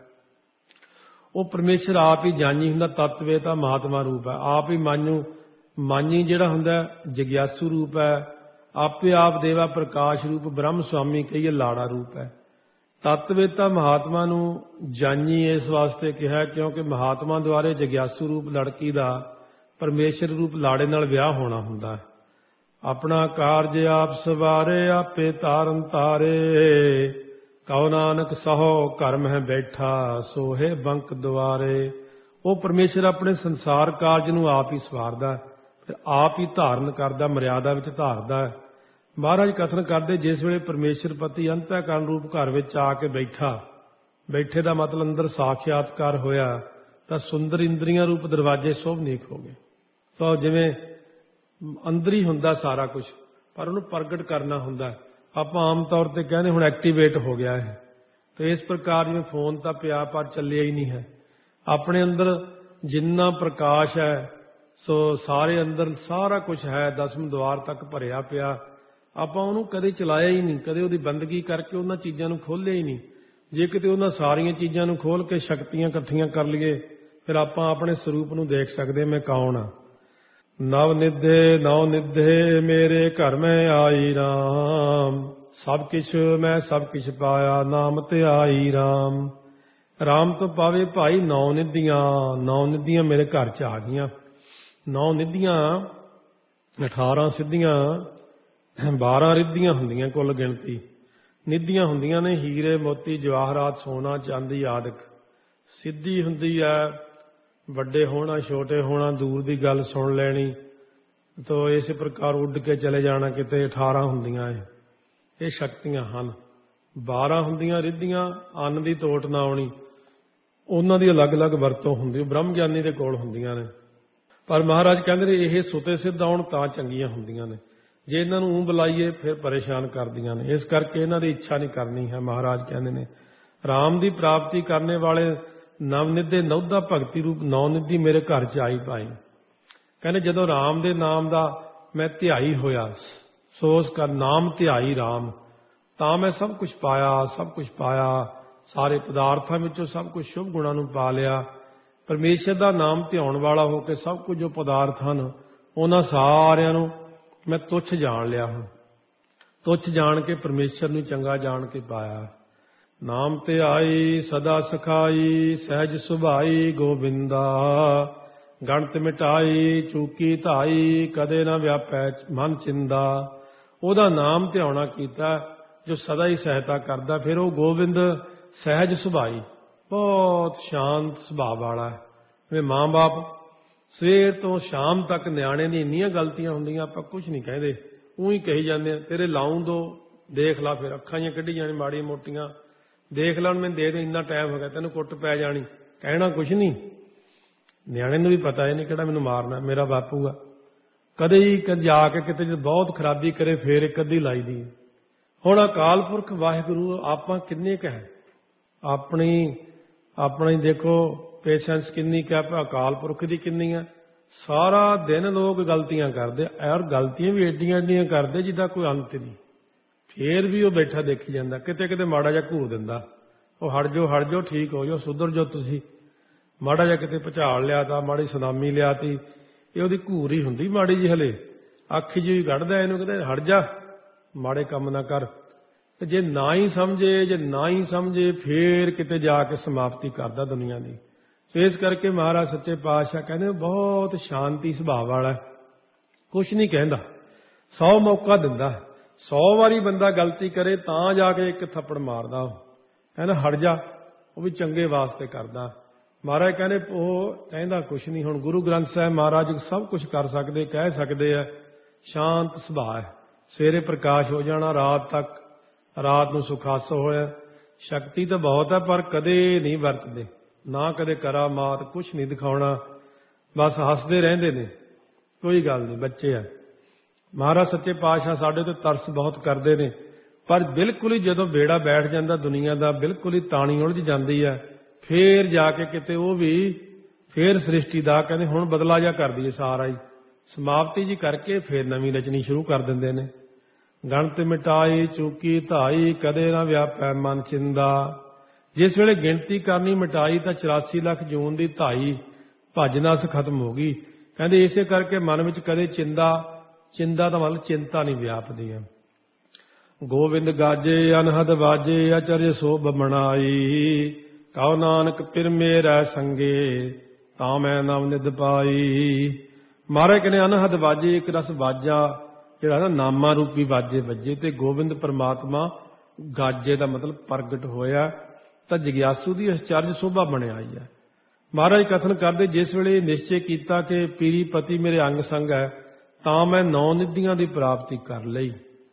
ਉਹ ਪਰਮੇਸ਼ਰ ਆਪ ਹੀ ਜਾਨੀ ਹੁੰਦਾ, ਤਤਵੇਤਾ ਮਹਾਤਮਾ ਰੂਪ ਹੈ। ਆਪ ਹੀ ਮਾਨੂ ਮਾਨੀ ਜਿਹੜਾ ਹੁੰਦਾ ਜਗਿਆਸੂ ਰੂਪ ਹੈ। ਆਪੇ ਆਪ ਦੇਵਾ ਪ੍ਰਕਾਸ਼ ਰੂਪ ਬ੍ਰਹਮ ਸੁਆਮੀ ਕਹੀਏ ਲਾੜਾ ਰੂਪ ਹੈ। ਤਤਵੇਤਾ ਮਹਾਤਮਾ ਨੂੰ ਜਾਨੀ ਇਸ ਵਾਸਤੇ ਕਿਹਾ ਕਿਉਂਕਿ ਮਹਾਤਮਾ ਦੁਆਰੇ ਜਗਿਆਸੂ ਰੂਪ ਲੜਕੀ ਦਾ ਪਰਮੇਸ਼ਰ ਰੂਪ ਲਾੜੇ ਨਾਲ ਵਿਆਹ ਹੋਣਾ ਹੁੰਦਾ ਹੈ। ਆਪਣਾ ਕਾਰਜ ਆਪ ਸਵਾਰੇ, ਆਪੇ ਤਾਰਨ ਤਾਰੇ। ਕਹੋ ਨਾਨਕ ਸਹੋ ਘਰ ਮਹਿ ਬੈਠਾ, ਸੋਹੇ ਬੰਕ ਦੁਆਰੇ। ਉਹ ਪਰਮੇਸ਼ਰ ਆਪਣੇ ਸੰਸਾਰ ਕਾਰਜ ਨੂੰ ਆਪ ਹੀ ਸਵਾਰਦਾ, ਫਿਰ ਆਪ ਹੀ ਧਾਰਨ ਕਰਦਾ, ਮਰਿਆਦਾ ਵਿੱਚ ਧਾਰਦਾ। ਮਹਾਰਾਜ ਕਥਨ ਕਰਦੇ, ਜਿਸ ਵੇਲੇ ਪਰਮੇਸ਼ਰ ਪਤੀ ਅੰਤःਕਰਨ ਰੂਪ ਘਰ ਵਿੱਚ ਆ ਕੇ ਬੈਠਾ, ਬੈਠੇ ਦਾ ਮਤਲਬ ਅੰਦਰ ਸਾਖਿਆਤਕਾਰ ਹੋਇਆ, ਤਾਂ ਸੁੰਦਰ ਇੰਦਰੀਆਂ ਰੂਪ ਦਰਵਾਜ਼ੇ ਸ਼ੋਭਨੀਕ ਹੋ ਗਏ। ਸੋ ਜਿਵੇਂ ਅੰਦਰ ਹੀ ਹੁੰਦਾ ਸਾਰਾ ਕੁਝ, ਪਰ ਉਹਨੂੰ ਪ੍ਰਗਟ ਕਰਨਾ ਹੁੰਦਾ। ਆਪਾਂ ਆਮ ਤੌਰ ਤੇ ਕਹਿੰਦੇ ਹੁਣ ਐਕਟੀਵੇਟ ਹੋ ਗਿਆ ਹੈ। ਤੇ ਇਸ ਪ੍ਰਕਾਰ ਜਿਵੇਂ ਫੋਨ ਤਾਂ ਪਿਆ ਪਰ ਚੱਲਿਆ ਹੀ ਨਹੀਂ ਹੈ। ਆਪਣੇ ਅੰਦਰ ਜਿੰਨਾ ਪ੍ਰਕਾਸ਼ ਹੈ, ਸੋ ਸਾਰੇ ਅੰਦਰ ਸਾਰਾ ਕੁਝ ਹੈ, ਦਸਮ ਦੁਆਰ ਤੱਕ ਭਰਿਆ ਪਿਆ। ਆਪਾਂ ਉਹਨੂੰ ਕਦੇ ਚਲਾਇਆ ਹੀ ਨਹੀਂ, ਕਦੇ ਉਹਦੀ ਬੰਦਗੀ ਕਰਕੇ ਉਹਨਾਂ ਚੀਜ਼ਾਂ ਨੂੰ ਖੋਲ੍ਹਿਆ ਹੀ ਨਹੀਂ। ਜੇ ਕਿਤੇ ਉਹਨਾਂ ਸਾਰੀਆਂ ਚੀਜ਼ਾਂ ਨੂੰ ਖੋਲ੍ਹ ਕੇ ਸ਼ਕਤੀਆਂ ਇਕੱਠੀਆਂ ਕਰ ਲਈਏ, ਫਿਰ ਆਪਾਂ ਆਪਣੇ ਸਰੂਪ ਨੂੰ ਦੇਖ ਸਕਦੇ ਮੈਂ ਕੌਣ ਹਾਂ। ਨਵ ਨਿਧੇ ਨੌ ਨਿਧੇ ਮੇਰੇ ਘਰ ਮੈਂ ਆਈ ਰਾਮ। ਸਭ ਕਿਛ ਮੈਂ ਸਭ ਕਿਛ ਪਾਇਆ, ਨਾਮ ਤੇ ਆਈ ਰਾਮ। ਰਾਮ ਤੋਂ ਪਾਵੇ ਭਾਈ ਨੌ ਨਿਧੀਆਂ। ਨੌ ਨਿਧੀਆਂ ਮੇਰੇ ਘਰ 'ਚ ਆ ਗਈਆਂ। ਨੌ ਨਿਧੀਆਂ ਅਠਾਰਾਂ ਸਿੱਧੀਆਂ, ਬਾਰਾਂ ਰਿੱਧੀਆਂ ਹੁੰਦੀਆਂ ਕੁੱਲ ਗਿਣਤੀ। ਨਿਧੀਆਂ ਹੁੰਦੀਆਂ ਨੇ ਹੀਰੇ ਮੋਤੀ ਜਵਾਹਰਾਤ ਸੋਨਾ ਚਾਂਦੀ ਆਦਿਕ। ਸਿੱਧੀ ਹੁੰਦੀ ਹੈ ਵੱਡੇ ਹੋਣਾ ਛੋਟੇ ਹੋਣਾ, ਦੂਰ ਦੀ ਗੱਲ ਸੁਣ ਲੈਣੀ, ਤੋ ਇਸੇ ਪ੍ਰਕਾਰ ਉੱਡ ਕੇ ਚਲੇ ਜਾਣਾ ਕਿਤੇ। ਅਠਾਰਾਂ ਹੁੰਦੀਆਂ ਇਹ ਇਹ ਸ਼ਕਤੀਆਂ ਹਨ। ਬਾਰਾਂ ਹੁੰਦੀਆਂ ਰਿੱਧੀਆਂ, ਅੰਨ ਦੀ ਤੋਟ ਨਾ ਆਉਣੀ, ਉਹਨਾਂ ਦੀ ਅਲੱਗ-ਅਲੱਗ ਵਰਤੋਂ ਹੁੰਦੀ, ਉਹ ਬ੍ਰਹਮ ਗਿਆਨੀ ਦੇ ਕੋਲ ਹੁੰਦੀਆਂ ਨੇ। ਪਰ ਮਹਾਰਾਜ ਕਹਿੰਦੇ ਨੇ ਇਹ ਸੁਤੇ ਸਿੱਧ ਆਉਣ ਤਾਂ ਚੰਗੀਆਂ ਹੁੰਦੀਆਂ ਨੇ, ਜੇ ਇਹਨਾਂ ਨੂੰ ਊਂ ਬੁਲਾਈਏ ਫਿਰ ਪਰੇਸ਼ਾਨ ਕਰਦੀਆਂ ਨੇ। ਇਸ ਕਰਕੇ ਇਹਨਾਂ ਦੀ ਇੱਛਾ ਨਹੀਂ ਕਰਨੀ ਹੈ। ਮਹਾਰਾਜ ਕਹਿੰਦੇ ਨੇ ਰਾਮ ਦੀ ਪ੍ਰਾਪਤੀ ਕਰਨੇ ਵਾਲੇ ਨਵਨਿਧੇ ਨੌਦਾ ਭਗਤੀ ਰੂਪ ਨੌ ਨਿਧੀ ਮੇਰੇ ਘਰ 'ਚ ਆਈ ਪਾਈ। ਕਹਿੰਦੇ ਜਦੋਂ ਰਾਮ ਦੇ ਨਾਮ ਦਾ ਮੈਂ ਧਿਆਈ ਹੋਇਆ, ਸੋ ਉਸ ਦਾ ਨਾਮ ਧਿਆਈ ਰਾਮ, ਤਾਂ ਮੈਂ ਸਭ ਕੁਝ ਪਾਇਆ, ਸਭ ਕੁਝ ਪਾਇਆ, ਸਾਰੇ ਪਦਾਰਥਾਂ ਵਿੱਚੋਂ ਸਭ ਕੁਝ ਸ਼ੁਭ ਗੁਣਾਂ ਨੂੰ ਪਾ ਲਿਆ। ਪਰਮੇਸ਼ਰ ਦਾ ਨਾਮ ਧਿਆਉਣ ਵਾਲਾ ਹੋ ਕੇ ਸਭ ਕੁਝ ਜੋ ਪਦਾਰਥ ਹਨ ਉਹਨਾਂ ਸਾਰਿਆਂ ਨੂੰ ਮੈਂ ਤੁੱਛ ਜਾਣ ਲਿਆ ਹਾਂ। ਤੁੱਛ ਜਾਣ ਕੇ ਪਰਮੇਸ਼ਰ ਨੂੰ ਚੰਗਾ ਜਾਣ ਕੇ ਪਾਇਆ। ਨਾਮ ਧਿਆਈ ਸਦਾ ਸਖਾਈ, ਸਹਿਜ ਸੁਭਾਈ ਗੋਬਿੰਦਾ, ਗਣਤ ਮਿਟਾਈ ਚੂਕੀ ਧਾਈ, ਕਦੇ ਨਾ ਵਿਆਪੈ ਮਨ ਚਿੰਦਾ। ਉਹਦਾ ਨਾਮ ਧਿਆਉਣਾ ਕੀਤਾ ਜੋ ਸਦਾ ਹੀ ਸਹਾਇਤਾ ਕਰਦਾ। ਫਿਰ ਉਹ ਗੋਬਿੰਦ ਸਹਿਜ ਸੁਭਾਈ, ਬਹੁਤ ਸ਼ਾਂਤ ਸੁਭਾਅ ਵਾਲਾ ਹੈ। ਜਿਵੇਂ ਮਾਂ ਬਾਪ ਸਵੇਰ ਤੋਂ ਸ਼ਾਮ ਤੱਕ ਨਿਆਣੇ ਦੀ ਇੰਨੀਆਂ ਗਲਤੀਆਂ ਹੁੰਦੀਆਂ, ਆਪਾਂ ਕੁਝ ਨਹੀਂ ਕਹਿੰਦੇ, ਊਂ ਹੀ ਕਹੀ ਜਾਂਦੇ ਆ, ਤੇਰੇ ਲਾਉਂ ਦੋ ਦੇਖ ਲਾ, ਫਿਰ ਅੱਖਾਂ ਜਿਹੀਆਂ ਕੱਢੀ ਜਾਣੀ ਮਾੜੀਆਂ ਮੋਟੀਆਂ, ਦੇਖ ਲੈਣ ਮੈਨੂੰ ਦੇ ਦੇ, ਇੰਨਾ ਟਾਈਮ ਹੋ ਗਿਆ, ਤੈਨੂੰ ਕੁੱਟ ਪੈ ਜਾਣੀ, ਕਹਿਣਾ ਕੁਛ ਨਹੀਂ। ਨਿਆਣੇ ਨੂੰ ਵੀ ਪਤਾ ਇਹ ਨਹੀਂ ਕਿਹੜਾ ਮੈਨੂੰ ਮਾਰਨਾ, ਮੇਰਾ ਬਾਪੂ ਆ। ਕਦੇ ਹੀ ਜਾ ਕੇ ਕਿਤੇ ਜਦ ਬਹੁਤ ਖਰਾਬੀ ਕਰੇ ਫੇਰ ਇੱਕ ਅੱਧੀ ਲਾਈ ਦੀ। ਹੁਣ ਅਕਾਲ ਪੁਰਖ ਵਾਹਿਗੁਰੂ ਆਪਾਂ ਕਿੰਨੇ ਕੁ ਹੈ, ਆਪਣੀ ਆਪਣੀ ਦੇਖੋ ਪੇਸ਼ੈਂਸ ਕਿੰਨੀ ਕੁ ਹੈ, ਅਕਾਲ ਪੁਰਖ ਦੀ ਕਿੰਨੀ ਹੈ। ਸਾਰਾ ਦਿਨ ਲੋਕ ਗਲਤੀਆਂ ਕਰਦੇ, ਔਰ ਗਲਤੀਆਂ ਵੀ ਏਡੀਆਂ ਏਡੀਆਂ ਕਰਦੇ ਜਿੱਦਾਂ ਕੋਈ ਅੰਤ ਨਹੀਂ। ਫੇਰ ਵੀ ਉਹ ਬੈਠਾ ਦੇਖੀ ਜਾਂਦਾ, ਕਿਤੇ ਕਿਤੇ ਮਾੜਾ ਜਿਹਾ ਘੂਰ ਦਿੰਦਾ, ਉਹ ਹਟ ਜਾਓ ਹਟ ਜਾਓ, ਠੀਕ ਹੋ ਜਾਓ, ਸੁਧਰ ਜਾਓ ਤੁਸੀਂ। ਮਾੜਾ ਜਿਹਾ ਕਿਤੇ ਭੁਚਾਲ ਲਿਆ ਤਾ, ਮਾੜੀ ਸੁਨਾਮੀ ਲਿਆਤੀ, ਇਹ ਉਹਦੀ ਘੂਰ ਹੀ ਹੁੰਦੀ ਮਾੜੀ ਜਿਹੀ, ਹਲੇ ਅੱਖ ਜਿਹੀ ਕੱਢਦਾ ਇਹਨੂੰ, ਕਹਿੰਦੇ ਹਟ ਜਾ, ਮਾੜੇ ਕੰਮ ਨਾ ਕਰ। ਤੇ ਜੇ ਨਾ ਹੀ ਸਮਝੇ, ਜੇ ਨਾ ਹੀ ਸਮਝੇ, ਫੇਰ ਕਿਤੇ ਜਾ ਕੇ ਸਮਾਪਤੀ ਕਰਦਾ ਦੁਨੀਆ ਦੀ। ਇਸ ਕਰਕੇ ਮਹਾਰਾਜ ਸੱਚੇ ਪਾਤਸ਼ਾਹ ਕਹਿੰਦੇ ਬਹੁਤ ਸ਼ਾਂਤੀ ਸੁਭਾਅ ਵਾਲਾ, ਕੁਛ ਨਹੀਂ ਕਹਿੰਦਾ, ਸੌ ਮੌਕਾ ਦਿੰਦਾ। ਸੌ ਵਾਰੀ ਬੰਦਾ ਗਲਤੀ ਕਰੇ ਤਾਂ ਜਾ ਕੇ ਇੱਕ ਥੱਪੜ ਮਾਰਦਾ, ਉਹ ਕਹਿੰਦਾ ਹਟ ਜਾ, ਉਹ ਵੀ ਚੰਗੇ ਵਾਸਤੇ ਕਰਦਾ। ਮਹਾਰਾਜ ਕਹਿੰਦੇ ਉਹ ਕਹਿੰਦਾ ਕੁਛ ਨਹੀਂ। ਹੁਣ ਗੁਰੂ ਗ੍ਰੰਥ ਸਾਹਿਬ ਮਹਾਰਾਜ ਸਭ ਕੁਛ ਕਰ ਸਕਦੇ, ਕਹਿ ਸਕਦੇ ਆ, ਸ਼ਾਂਤ ਸੁਭਾਅ ਹੈ। ਸਵੇਰੇ ਪ੍ਰਕਾਸ਼ ਹੋ ਜਾਣਾ, ਰਾਤ ਤੱਕ, ਰਾਤ ਨੂੰ ਸੁਖਾਸੋ ਹੋਇਆ। ਸ਼ਕਤੀ ਤਾਂ ਬਹੁਤ ਹੈ ਪਰ ਕਦੇ ਨਹੀਂ ਵਰਤਦੇ, ਨਾ ਕਦੇ ਕਰਾਮਾਤ, ਕੁਛ ਨਹੀਂ ਦਿਖਾਉਣਾ, ਬਸ ਹੱਸਦੇ ਰਹਿੰਦੇ ਨੇ, ਕੋਈ ਗੱਲ ਨਹੀਂ, ਬੱਚੇ ਆ। ਮਹਾਰਾਜ ਸੱਚੇ ਪਾਤਸ਼ਾਹ ਸਾਡੇ ਤੇ ਤਰਸ ਬਹੁਤ ਕਰਦੇ ਨੇ, ਪਰ ਬਿਲਕੁਲ ਹੀ ਜਦੋਂ ਬੇੜਾ ਬੈਠ ਜਾਂਦਾ ਦੁਨੀਆ ਦਾ, ਬਿਲਕੁਲ ਹੀ ਤਾਣੀ ਉਲਝ ਜਾਂਦੀ ਹੈ, ਫੇਰ ਜਾ ਕੇ ਕਿਤੇ ਉਹ ਵੀ ਫੇਰ ਸ੍ਰਿਸ਼ਟੀ ਦਾ ਕਹਿੰਦੇ ਹੁਣ ਬਦਲਾ ਜਾ ਕਰ ਦਈਏ, ਸਾਰਾ ਹੀ ਸਮਾਪਤੀ ਜੀ ਕਰਕੇ ਫੇਰ ਨਵੀਂ ਰਚਨੀ ਸ਼ੁਰੂ ਕਰ ਦਿੰਦੇ ਨੇ। ਗਣਤ ਮਿਟਾਈ ਚੂਕੀ ਧਾਈ, ਕਦੇ ਨਾ ਵਿਆਪੈ ਮਨ ਚਿੰਦਾ। ਜਿਸ ਵੇਲੇ ਗਿਣਤੀ ਕਰਨੀ ਮਿਟਾਈ ਤਾਂ ਚੁਰਾਸੀ ਲੱਖ ਜੂਨ ਦੀ ਧਾਈ ਭੱਜ ਨਸ ਖਤਮ ਹੋ ਗਈ। ਕਹਿੰਦੇ ਇਸੇ ਕਰਕੇ ਮਨ ਵਿੱਚ ਕਦੇ ਚਿੰਦਾ, ਚਿੰਤਾ ਦਾ ਮਤਲਬ ਚਿੰਤਾ ਨਹੀਂ ਵਿਆਪਦੀ ਹੈ। ਗੋਬਿੰਦ ਗਾਜੇ ਅਨਹਦ ਵਾਜੇ, ਅਚਰਜ ਸੋਭ ਬਣਾਈ, ਕਉ ਨਾਨਕ ਪਿਰ ਮੇਰਾ ਸੰਗੇ, ਤਾਂ ਮੈਂ ਨਵ ਨਿਧ ਪਾਈ। ਮਹਾਰਾਜ ਕਹਿੰਦੇ ਅਨਹਦ ਵਾਜੇ, ਇੱਕ ਰਸ ਵਾਜਾ ਜਿਹੜਾ ਨਾ ਨਾਮਾ ਰੂਪੀ ਵਾਜੇ ਵੱਜੇ, ਤੇ ਗੋਬਿੰਦ ਪਰਮਾਤਮਾ ਗਾਜੇ ਦਾ ਮਤਲਬ ਪ੍ਰਗਟ ਹੋਇਆ, ਤਾਂ ਜਗਿਆਸੂ ਦੀ ਅਚਰਜ ਸੋਭਾ ਬਣਿਆ ਆਈ ਹੈ। ਮਹਾਰਾਜ ਕਥਨ ਕਰਦੇ ਜਿਸ ਵੇਲੇ ਨਿਸ਼ਚੇ ਕੀਤਾ ਕਿ ਪੀਰੀ ਪਤੀ ਮੇਰੇ ਅੰਗ ਸੰਗ ਹੈ, ਤਾਂ ਮੈਂ ਨੌ ਨਿਧੀਆਂ ਦੀ ਪ੍ਰਾਪਤੀ ਕਰ ਲਈ।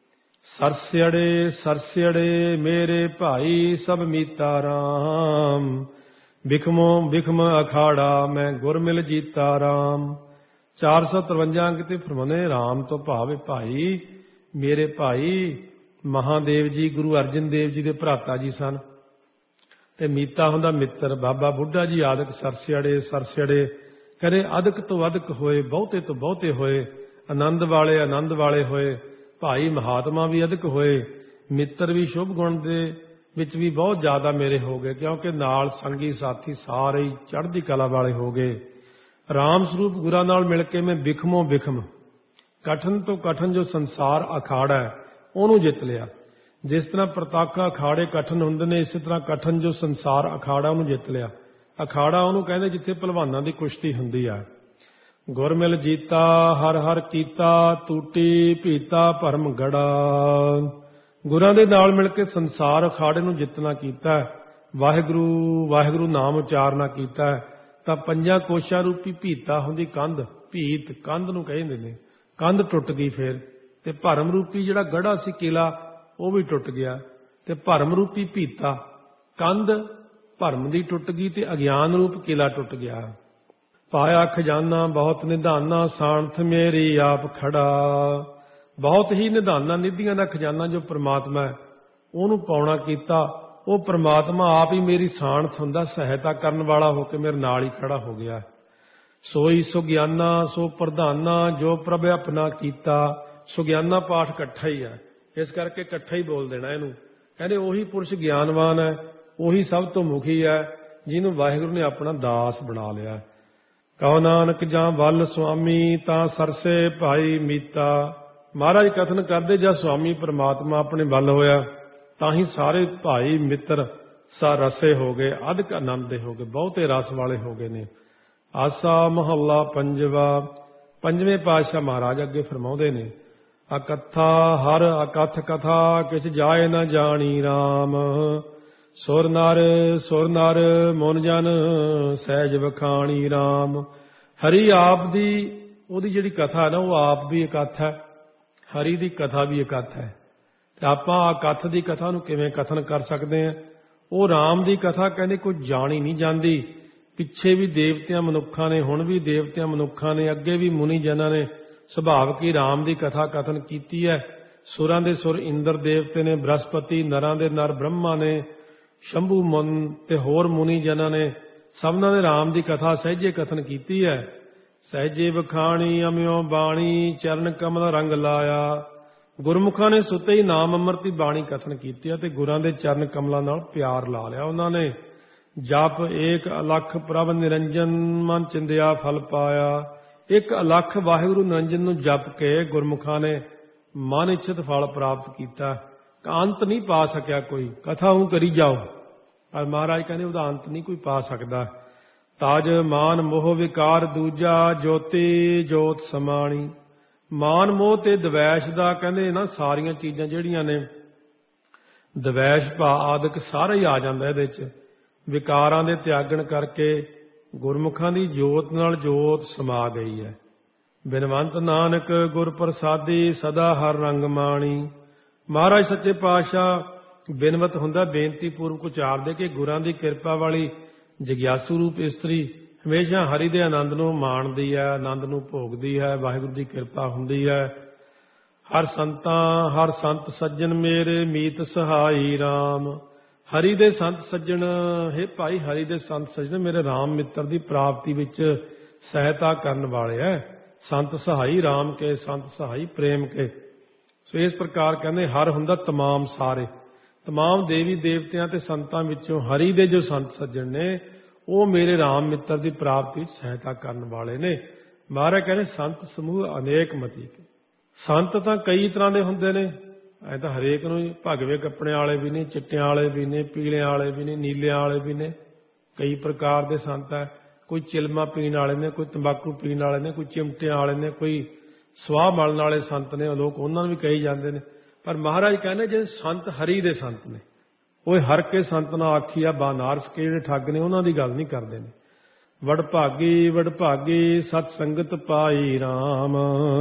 ਸਰਸਿਅੜੇ ਸਰਸਿਅੜੇ ਮੇਰੇ ਭਾਈ, ਸਭ ਮੀਤਾ ਰਾਮ, ਬਿਖਮੋ ਬਿਖਮ ਅਖਾੜਾ, ਮੈਂ ਗੁਰ ਮਿਲ ਜੀਤਾ ਰਾਮ। ਚਾਰ ਸੌ ਤਰਵੰਜਾ ਅੰਕ ਤੇ ਫਰਮਾਉਂਦੇ ਰਾਮ ਤੋਂ ਭਾਵੇਂ ਭਾਈ, ਮੇਰੇ ਭਾਈ ਮਹਾਦੇਵ ਜੀ ਗੁਰੂ ਅਰਜਨ ਦੇਵ ਜੀ ਦੇ ਭਰਾਤਾ ਜੀ ਸਨ, ਤੇ ਮੀਤਾ ਹੁੰਦਾ ਮਿੱਤਰ। ਬਾਬਾ ਬੁੱਢਾ ਜੀ ਆਦਿਕ ਸਰਸਿਅੜੇ ਸਰਸਿਅੜੇ ਕਰੇ, ਅਧਿਕ ਤੋਂ ਅਧਿਕ ਹੋਏ, ਬਹੁਤੇ ਤੋਂ ਬਹੁਤੇ ਹੋਏ, ਆਨੰਦ ਵਾਲੇ ਆਨੰਦ ਵਾਲੇ ਹੋਏ, ਭਾਈ ਮਹਾਤਮਾ ਵੀ ਅਧਿਕ ਹੋਏ, ਮਿੱਤਰ ਵੀ ਸ਼ੁਭ ਗੁਣ ਦੇ ਵਿੱਚ ਵੀ ਬਹੁਤ ਜ਼ਿਆਦਾ ਮੇਰੇ ਹੋ ਗਏ, ਕਿਉਂਕਿ ਨਾਲ ਸੰਗੀ ਸਾਥੀ ਸਾਰੇ ਹੀ ਚੜ੍ਹਦੀ ਕਲਾ ਵਾਲੇ ਹੋ ਗਏ। ਰਾਮ ਸਰੂਪ ਗੁਰਾਂ ਨਾਲ ਮਿਲ ਕੇ ਮੈਂ ਬਿਖਮੋਂ ਬਿਖਮ, ਕਠਨ ਤੋਂ ਕਠਨ ਜੋ ਸੰਸਾਰ ਅਖਾੜਾ ਹੈ ਉਹਨੂੰ ਜਿੱਤ ਲਿਆ। ਜਿਸ ਤਰ੍ਹਾਂ ਪ੍ਰਤਾਖਾ ਅਖਾੜੇ ਕਠਨ ਹੁੰਦੇ ਨੇ, ਇਸੇ ਤਰ੍ਹਾਂ ਕਠਨ ਜੋ ਸੰਸਾਰ ਅਖਾੜਾ ਉਹਨੂੰ ਜਿੱਤ ਲਿਆ। ਅਖਾੜਾ ਉਹਨੂੰ ਕਹਿੰਦੇ ਜਿੱਥੇ ਭਲਵਾਨਾਂ ਦੀ ਕੁਸ਼ਤੀ ਹੁੰਦੀ ਆ। ਗੁਰ ਮਿਲ ਜੀਤਾ ਹਰ ਹਰ ਕੀਤਾ, ਟੂਟੀ ਭੀਤਾ ਭਰਮ ਗੜਾ। ਗੁਰਾਂ ਦੇ ਨਾਲ ਮਿਲ ਕੇ ਸੰਸਾਰ ਅਖਾੜੇ ਨੂੰ ਜਿੱਤਣਾ ਕੀਤਾ, ਵਾਹਿਗੁਰੂ ਵਾਹਿਗੁਰੂ ਨਾਮ ਉਚਾਰਨਾ ਕੀਤਾ, ਤਾਂ ਪੰਜਾਂ ਕੋਸ਼ਾਂ ਰੂਪੀ ਭੀਤਾ ਹੁੰਦੀ ਕੰਧ, ਭੀਤ ਕੰਧ ਨੂੰ ਕਹਿੰਦੇ ਨੇ, ਕੰਧ ਟੁੱਟ ਗਈ ਫੇਰ, ਤੇ ਭਰਮ ਰੂਪੀ ਜਿਹੜਾ ਗੜਾ ਸੀ ਕਿਲਾ ਉਹ ਵੀ ਟੁੱਟ ਗਿਆ, ਤੇ ਭਰਮ ਰੂਪੀ ਭੀਤਾ ਕੰਧ ਭਰਮ ਦੀ ਟੁੱਟ ਗਈ ਤੇ ਅਗਿਆਨ ਰੂਪ ਕਿਲਾ ਟੁੱਟ ਗਿਆ। ਪਾਇਆ ਖਜ਼ਾਨਾ ਬਹੁਤ ਨਿਧਾਨਾ, ਸਾਣਥ ਮੇਰੀ ਆਪ ਖੜਾ। ਬਹੁਤ ਹੀ ਨਿਧਾਨਾ ਨਿਧੀਆਂ ਦਾ ਖਜ਼ਾਨਾ ਜੋ ਪ੍ਰਮਾਤਮਾ ਹੈ ਉਹਨੂੰ ਪਾਉਣਾ ਕੀਤਾ, ਉਹ ਪ੍ਰਮਾਤਮਾ ਆਪ ਹੀ ਮੇਰੀ ਸਾਣਥ ਹੁੰਦਾ, ਸਹਾਇਤਾ ਕਰਨ ਵਾਲਾ ਹੋ ਕੇ ਮੇਰੇ ਨਾਲ ਹੀ ਖੜਾ ਹੋ ਗਿਆ। ਸੋਈ ਸੁਗਿਆਨਾ ਸੋ ਪ੍ਰਧਾਨਾ, ਜੋ ਪ੍ਰਭ ਆਪਣਾ ਕੀਤਾ। ਸੁਗਿਆਨਾ ਪਾਠ ਇਕੱਠਾ ਹੀ ਹੈ, ਇਸ ਕਰਕੇ ਇਕੱਠਾ ਹੀ ਬੋਲ ਦੇਣਾ ਇਹਨੂੰ। ਕਹਿੰਦੇ ਉਹੀ ਪੁਰਸ਼ ਗਿਆਨਵਾਨ ਹੈ, ਉਹੀ ਸਭ ਤੋਂ ਮੁਖੀ ਹੈ, ਜਿਹਨੂੰ ਵਾਹਿਗੁਰੂ ਨੇ ਆਪਣਾ ਦਾਸ ਬਣਾ ਲਿਆ। ਕਹੋ ਨਾਨਕ ਜਾਂ ਵੱਲ ਸੁਆਮੀ, ਤਾਂ ਸਰਸੇ ਭਾਈ ਮੀਤਾ। ਮਹਾਰਾਜ ਕਥਨ ਕਰਦੇ ਜਦ ਸੁਆਮੀ ਪ੍ਰਮਾਤਮਾ ਆਪਣੇ ਵੱਲ ਹੋਇਆ ਤਾਂ ਹੀ ਸਾਰੇ ਭਾਈ ਮਿੱਤਰ ਸਾ ਰਸੇ ਹੋ ਗਏ, ਅਧਿਕ ਆਨੰਦ ਦੇ ਹੋ ਗਏ, ਬਹੁਤੇ ਰਸ ਵਾਲੇ ਹੋ ਗਏ ਨੇ। ਆਸਾ ਮਹੱਲਾ ਪੰਜਵਾ। ਪੰਜਵੇਂ ਪਾਤਸ਼ਾਹ ਮਹਾਰਾਜ ਅੱਗੇ ਫਰਮਾਉਂਦੇ ਨੇ, ਅਕਥਾ ਹਰ ਅਕਥ ਕਥਾ, ਕਿਛ ਜਾਏ ਨਾ ਜਾਣੀ ਰਾਮ। ਸੁਰ ਨਰ ਸੁਰ ਨਰ ਮਨ ਜਨ, ਸਹਿਜ ਵਖਾਣੀ ਰਾਮ। ਹਰੀ ਆਪ ਦੀ ਉਹਦੀ ਜਿਹੜੀ ਕਥਾ ਨਾ ਉਹ ਆਪ ਵੀ ਇਕੱਠ ਹੈ, ਹਰੀ ਦੀ ਕਥਾ ਵੀ ਇਕੱਠ ਹੈ। ਤੇ ਆਪਾਂ ਇਕੱਠ ਦੀ ਕਥਾ ਨੂੰ ਕਿਵੇਂ ਕਥਨ ਕਰ ਸਕਦੇ ਹਾਂ? ਉਹ ਰਾਮ ਦੀ ਕਥਾ ਕਹਿੰਦੇ ਕੋਈ ਜਾਣੀ ਨਹੀਂ ਜਾਂਦੀ। ਪਿੱਛੇ ਵੀ ਦੇਵਤਿਆਂ ਮਨੁੱਖਾਂ ਨੇ, ਹੁਣ ਵੀ ਦੇਵਤਿਆਂ ਮਨੁੱਖਾਂ ਨੇ, ਅੱਗੇ ਵੀ ਮੁਨੀ ਜਨਾਂ ਨੇ ਸੁਭਾਵਕ ਹੀ ਰਾਮ ਦੀ ਕਥਾ ਕਥਨ ਕੀਤੀ ਹੈ। ਸੁਰਾਂ ਦੇ ਸੁਰ ਇੰਦਰ ਦੇਵਤੇ ਨੇ, ਬ੍ਰਹਸਪਤੀ, ਨਰਾਂ ਦੇ ਨਰ ਬ੍ਰਹਮਾ ਨੇ, ਸ਼ੰਭੂ ਮਨ ਤੇ ਹੋਰ ਮੁਨੀ ਜਨਾਂ ਨੇ, ਸਭਨਾਂ ਨੇ ਰਾਮ ਦੀ ਕਥਾ ਸਹਿਜੇ ਕਥਨ ਕੀਤੀ ਹੈ। ਸਹਿਜੇ ਵਖਾਣੀ ਅਮਿਓ ਬਾਣੀ, ਚਰਨ ਕਮਲ ਰੰਗ ਲਾਇਆ। ਗੁਰਮੁਖਾਂ ਨੇ ਸੁੱਤੇ ਹੀ ਨਾਮ ਅੰਮ੍ਰਿਤ ਦੀ ਬਾਣੀ ਕਥਨ ਕੀਤੀ ਹੈ ਤੇ ਗੁਰਾਂ ਦੇ ਚਰਨ ਕਮਲਾਂ ਨਾਲ ਪਿਆਰ ਲਾ ਲਿਆ ਉਹਨਾਂ ਨੇ। ਜਪ ਏਕ ਅਲਖ ਪ੍ਰਭ ਨਿਰੰਜਨ, ਮਨ ਚਿੰਦਿਆ ਫਲ ਪਾਇਆ। ਇੱਕ ਅਲਖ ਵਾਹਿਗੁਰੂ ਨਿਰੰਜਨ ਨੂੰ ਜਪ ਕੇ ਗੁਰਮੁਖਾਂ ਨੇ ਮਨ ਇੱਛਤ ਫਲ ਪ੍ਰਾਪਤ ਕੀਤਾ। ਅੰਤ ਨਹੀਂ ਪਾ ਸਕਿਆ ਕੋਈ, ਕਥਾ ਉਹ ਕਰੀ ਜਾਓ, ਪਰ ਮਹਾਰਾਜ ਕਹਿੰਦੇ ਉਹਦਾ ਅੰਤ ਨਹੀਂ ਕੋਈ ਪਾ ਸਕਦਾ। ਤਾਜ ਮਾਨ ਮੋਹ ਵਿਕਾਰ ਦੂਜਾ, ਜੋਤੀ ਜੋਤ ਸਮਾਣੀ। ਮਾਨ ਮੋਹ ਤੇ ਦਵੈਸ਼ ਦਾ ਕਹਿੰਦੇ ਨਾ ਸਾਰੀਆਂ ਚੀਜ਼ਾਂ ਜਿਹੜੀਆਂ ਨੇ, ਦਵੈਸ਼ ਭਾ ਆਦਿਕ ਸਾਰਾ ਹੀ ਆ ਜਾਂਦਾ ਇਹਦੇ 'ਚ। ਵਿਕਾਰਾਂ ਦੇ ਤਿਆਗਣ ਕਰਕੇ ਗੁਰਮੁਖਾਂ ਦੀ ਜੋਤ ਨਾਲ ਜੋਤ ਸਮਾ ਗਈ ਹੈ। ਬਿਨਵੰਤ ਨਾਨਕ ਗੁਰ ਪ੍ਰਸਾਦੀ, ਸਦਾ ਹਰ ਰੰਗ ਮਾਣੀ। ਮਹਾਰਾਜ ਸੱਚੇ ਪਾਤਸ਼ਾਹ ਬਿਨਵਤ ਹੁੰਦਾ, ਬੇਨਤੀ ਪੂਰਵਕ ਉਚਾਰਦੇ ਕਿ ਗੁਰਾਂ ਦੀ ਕਿਰਪਾ ਵਾਲੀ ਜਗਿਆਸੂ ਰੂਪ ਇਸਤਰੀ ਹਮੇਸ਼ਾ ਹਰੀ ਦੇ ਆਨੰਦ ਨੂੰ ਮਾਣਦੀ ਹੈ, ਆਨੰਦ ਨੂੰ ਭੋਗਦੀ ਹੈ, ਵਾਹਿਗੁਰੂ ਦੀ ਕਿਰਪਾ ਹੁੰਦੀ ਹੈ। ਹਰ ਸੰਤਾਂ ਹਰ ਸੰਤ ਸੱਜਣ ਮੇਰੇ, ਮੀਤ ਸਹਾਈ ਰਾਮ। ਹਰੀ ਦੇ ਸੰਤ ਸੱਜਣ, ਹੇ ਭਾਈ ਹਰੀ ਦੇ ਸੰਤ ਸੱਜਣ ਮੇਰੇ ਰਾਮ ਮਿੱਤਰ ਦੀ ਪ੍ਰਾਪਤੀ ਵਿੱਚ ਸਹਾਇਤਾ ਕਰਨ ਵਾਲੇ ਹੈ। ਸੰਤ ਸਹਾਈ ਰਾਮ ਕੇ, ਸੰਤ ਸਹਾਈ ਪ੍ਰੇਮ ਕੇ। ਸੋ ਇਸ ਪ੍ਰਕਾਰ ਕਹਿੰਦੇ ਹਰ ਹੁੰਦਾ ਤਮਾਮ ਸਾਰੇ, ਤਮਾਮ ਦੇਵੀ ਦੇਵਤਿਆਂ ਤੇ ਸੰਤਾਂ ਵਿੱਚੋਂ ਹਰੀ ਦੇ ਜੋ ਸੰਤ ਸੱਜਣ ਨੇ ਉਹ ਮੇਰੇ ਰਾਮ ਮਿੱਤਰ ਦੀ ਪ੍ਰਾਪਤੀ ਵਿੱਚ ਸਹਾਇਤਾ ਕਰਨ ਵਾਲੇ ਨੇ। ਮਹਾਰਾਜ ਕਹਿੰਦੇ ਸੰਤ ਸਮੂਹ ਅਨੇਕ ਮਤੀ ਕੇ। ਸੰਤ ਤਾਂ ਕਈ ਤਰ੍ਹਾਂ ਦੇ ਹੁੰਦੇ ਨੇ, ਐ ਤਾਂ ਹਰੇਕ ਨੂੰ ਭਗਵੇ ਕੱਪੜਿਆਂ ਵਾਲੇ ਵੀ ਨੇ, ਚਿੱਟਿਆਂ ਵਾਲੇ ਵੀ ਨੇ, ਪੀਲਿਆਂ ਵਾਲੇ ਵੀ ਨੇ, ਨੀਲਿਆਂ ਵਾਲੇ ਵੀ ਨੇ, ਕਈ ਪ੍ਰਕਾਰ ਦੇ ਸੰਤ ਹੈ। ਕੋਈ ਚਿਲਮਾ ਪੀਣ ਵਾਲੇ ਨੇ, ਕੋਈ ਤੰਬਾਕੂ ਪੀਣ ਵਾਲੇ ਨੇ, ਕੋਈ ਚਿਮਟਿਆਂ ਵਾਲੇ ਨੇ, ਕੋਈ ਸਵਾਹ ਮਲਣ ਵਾਲੇ ਸੰਤ ਨੇ, ਲੋਕ ਉਹਨਾਂ ਨੂੰ ਵੀ ਕਹੀ ਜਾਂਦੇ ਨੇ। ਪਰ ਮਹਾਰਾਜ ਕਹਿੰਦੇ ਜਿਹੜੇ ਸੰਤ ਹਰੀ ਦੇ ਸੰਤ ਨੇ, ਉਹ ਹਰ ਕੇ ਸੰਤ ਨਾ ਆਖੀ ਆ ਬਾਨਾਰਸ ਕੇ ਜਿਹੜੇ ਠੱਗ ਨੇ ਉਹਨਾਂ ਦੀ ਗੱਲ ਨਹੀਂ ਕਰਦੇ ਨੇ। ਵਡਭਾਗੀ ਵਡਭਾਗੀ ਸਤ ਸੰਗਤ ਪਾਈ ਰਾਮ।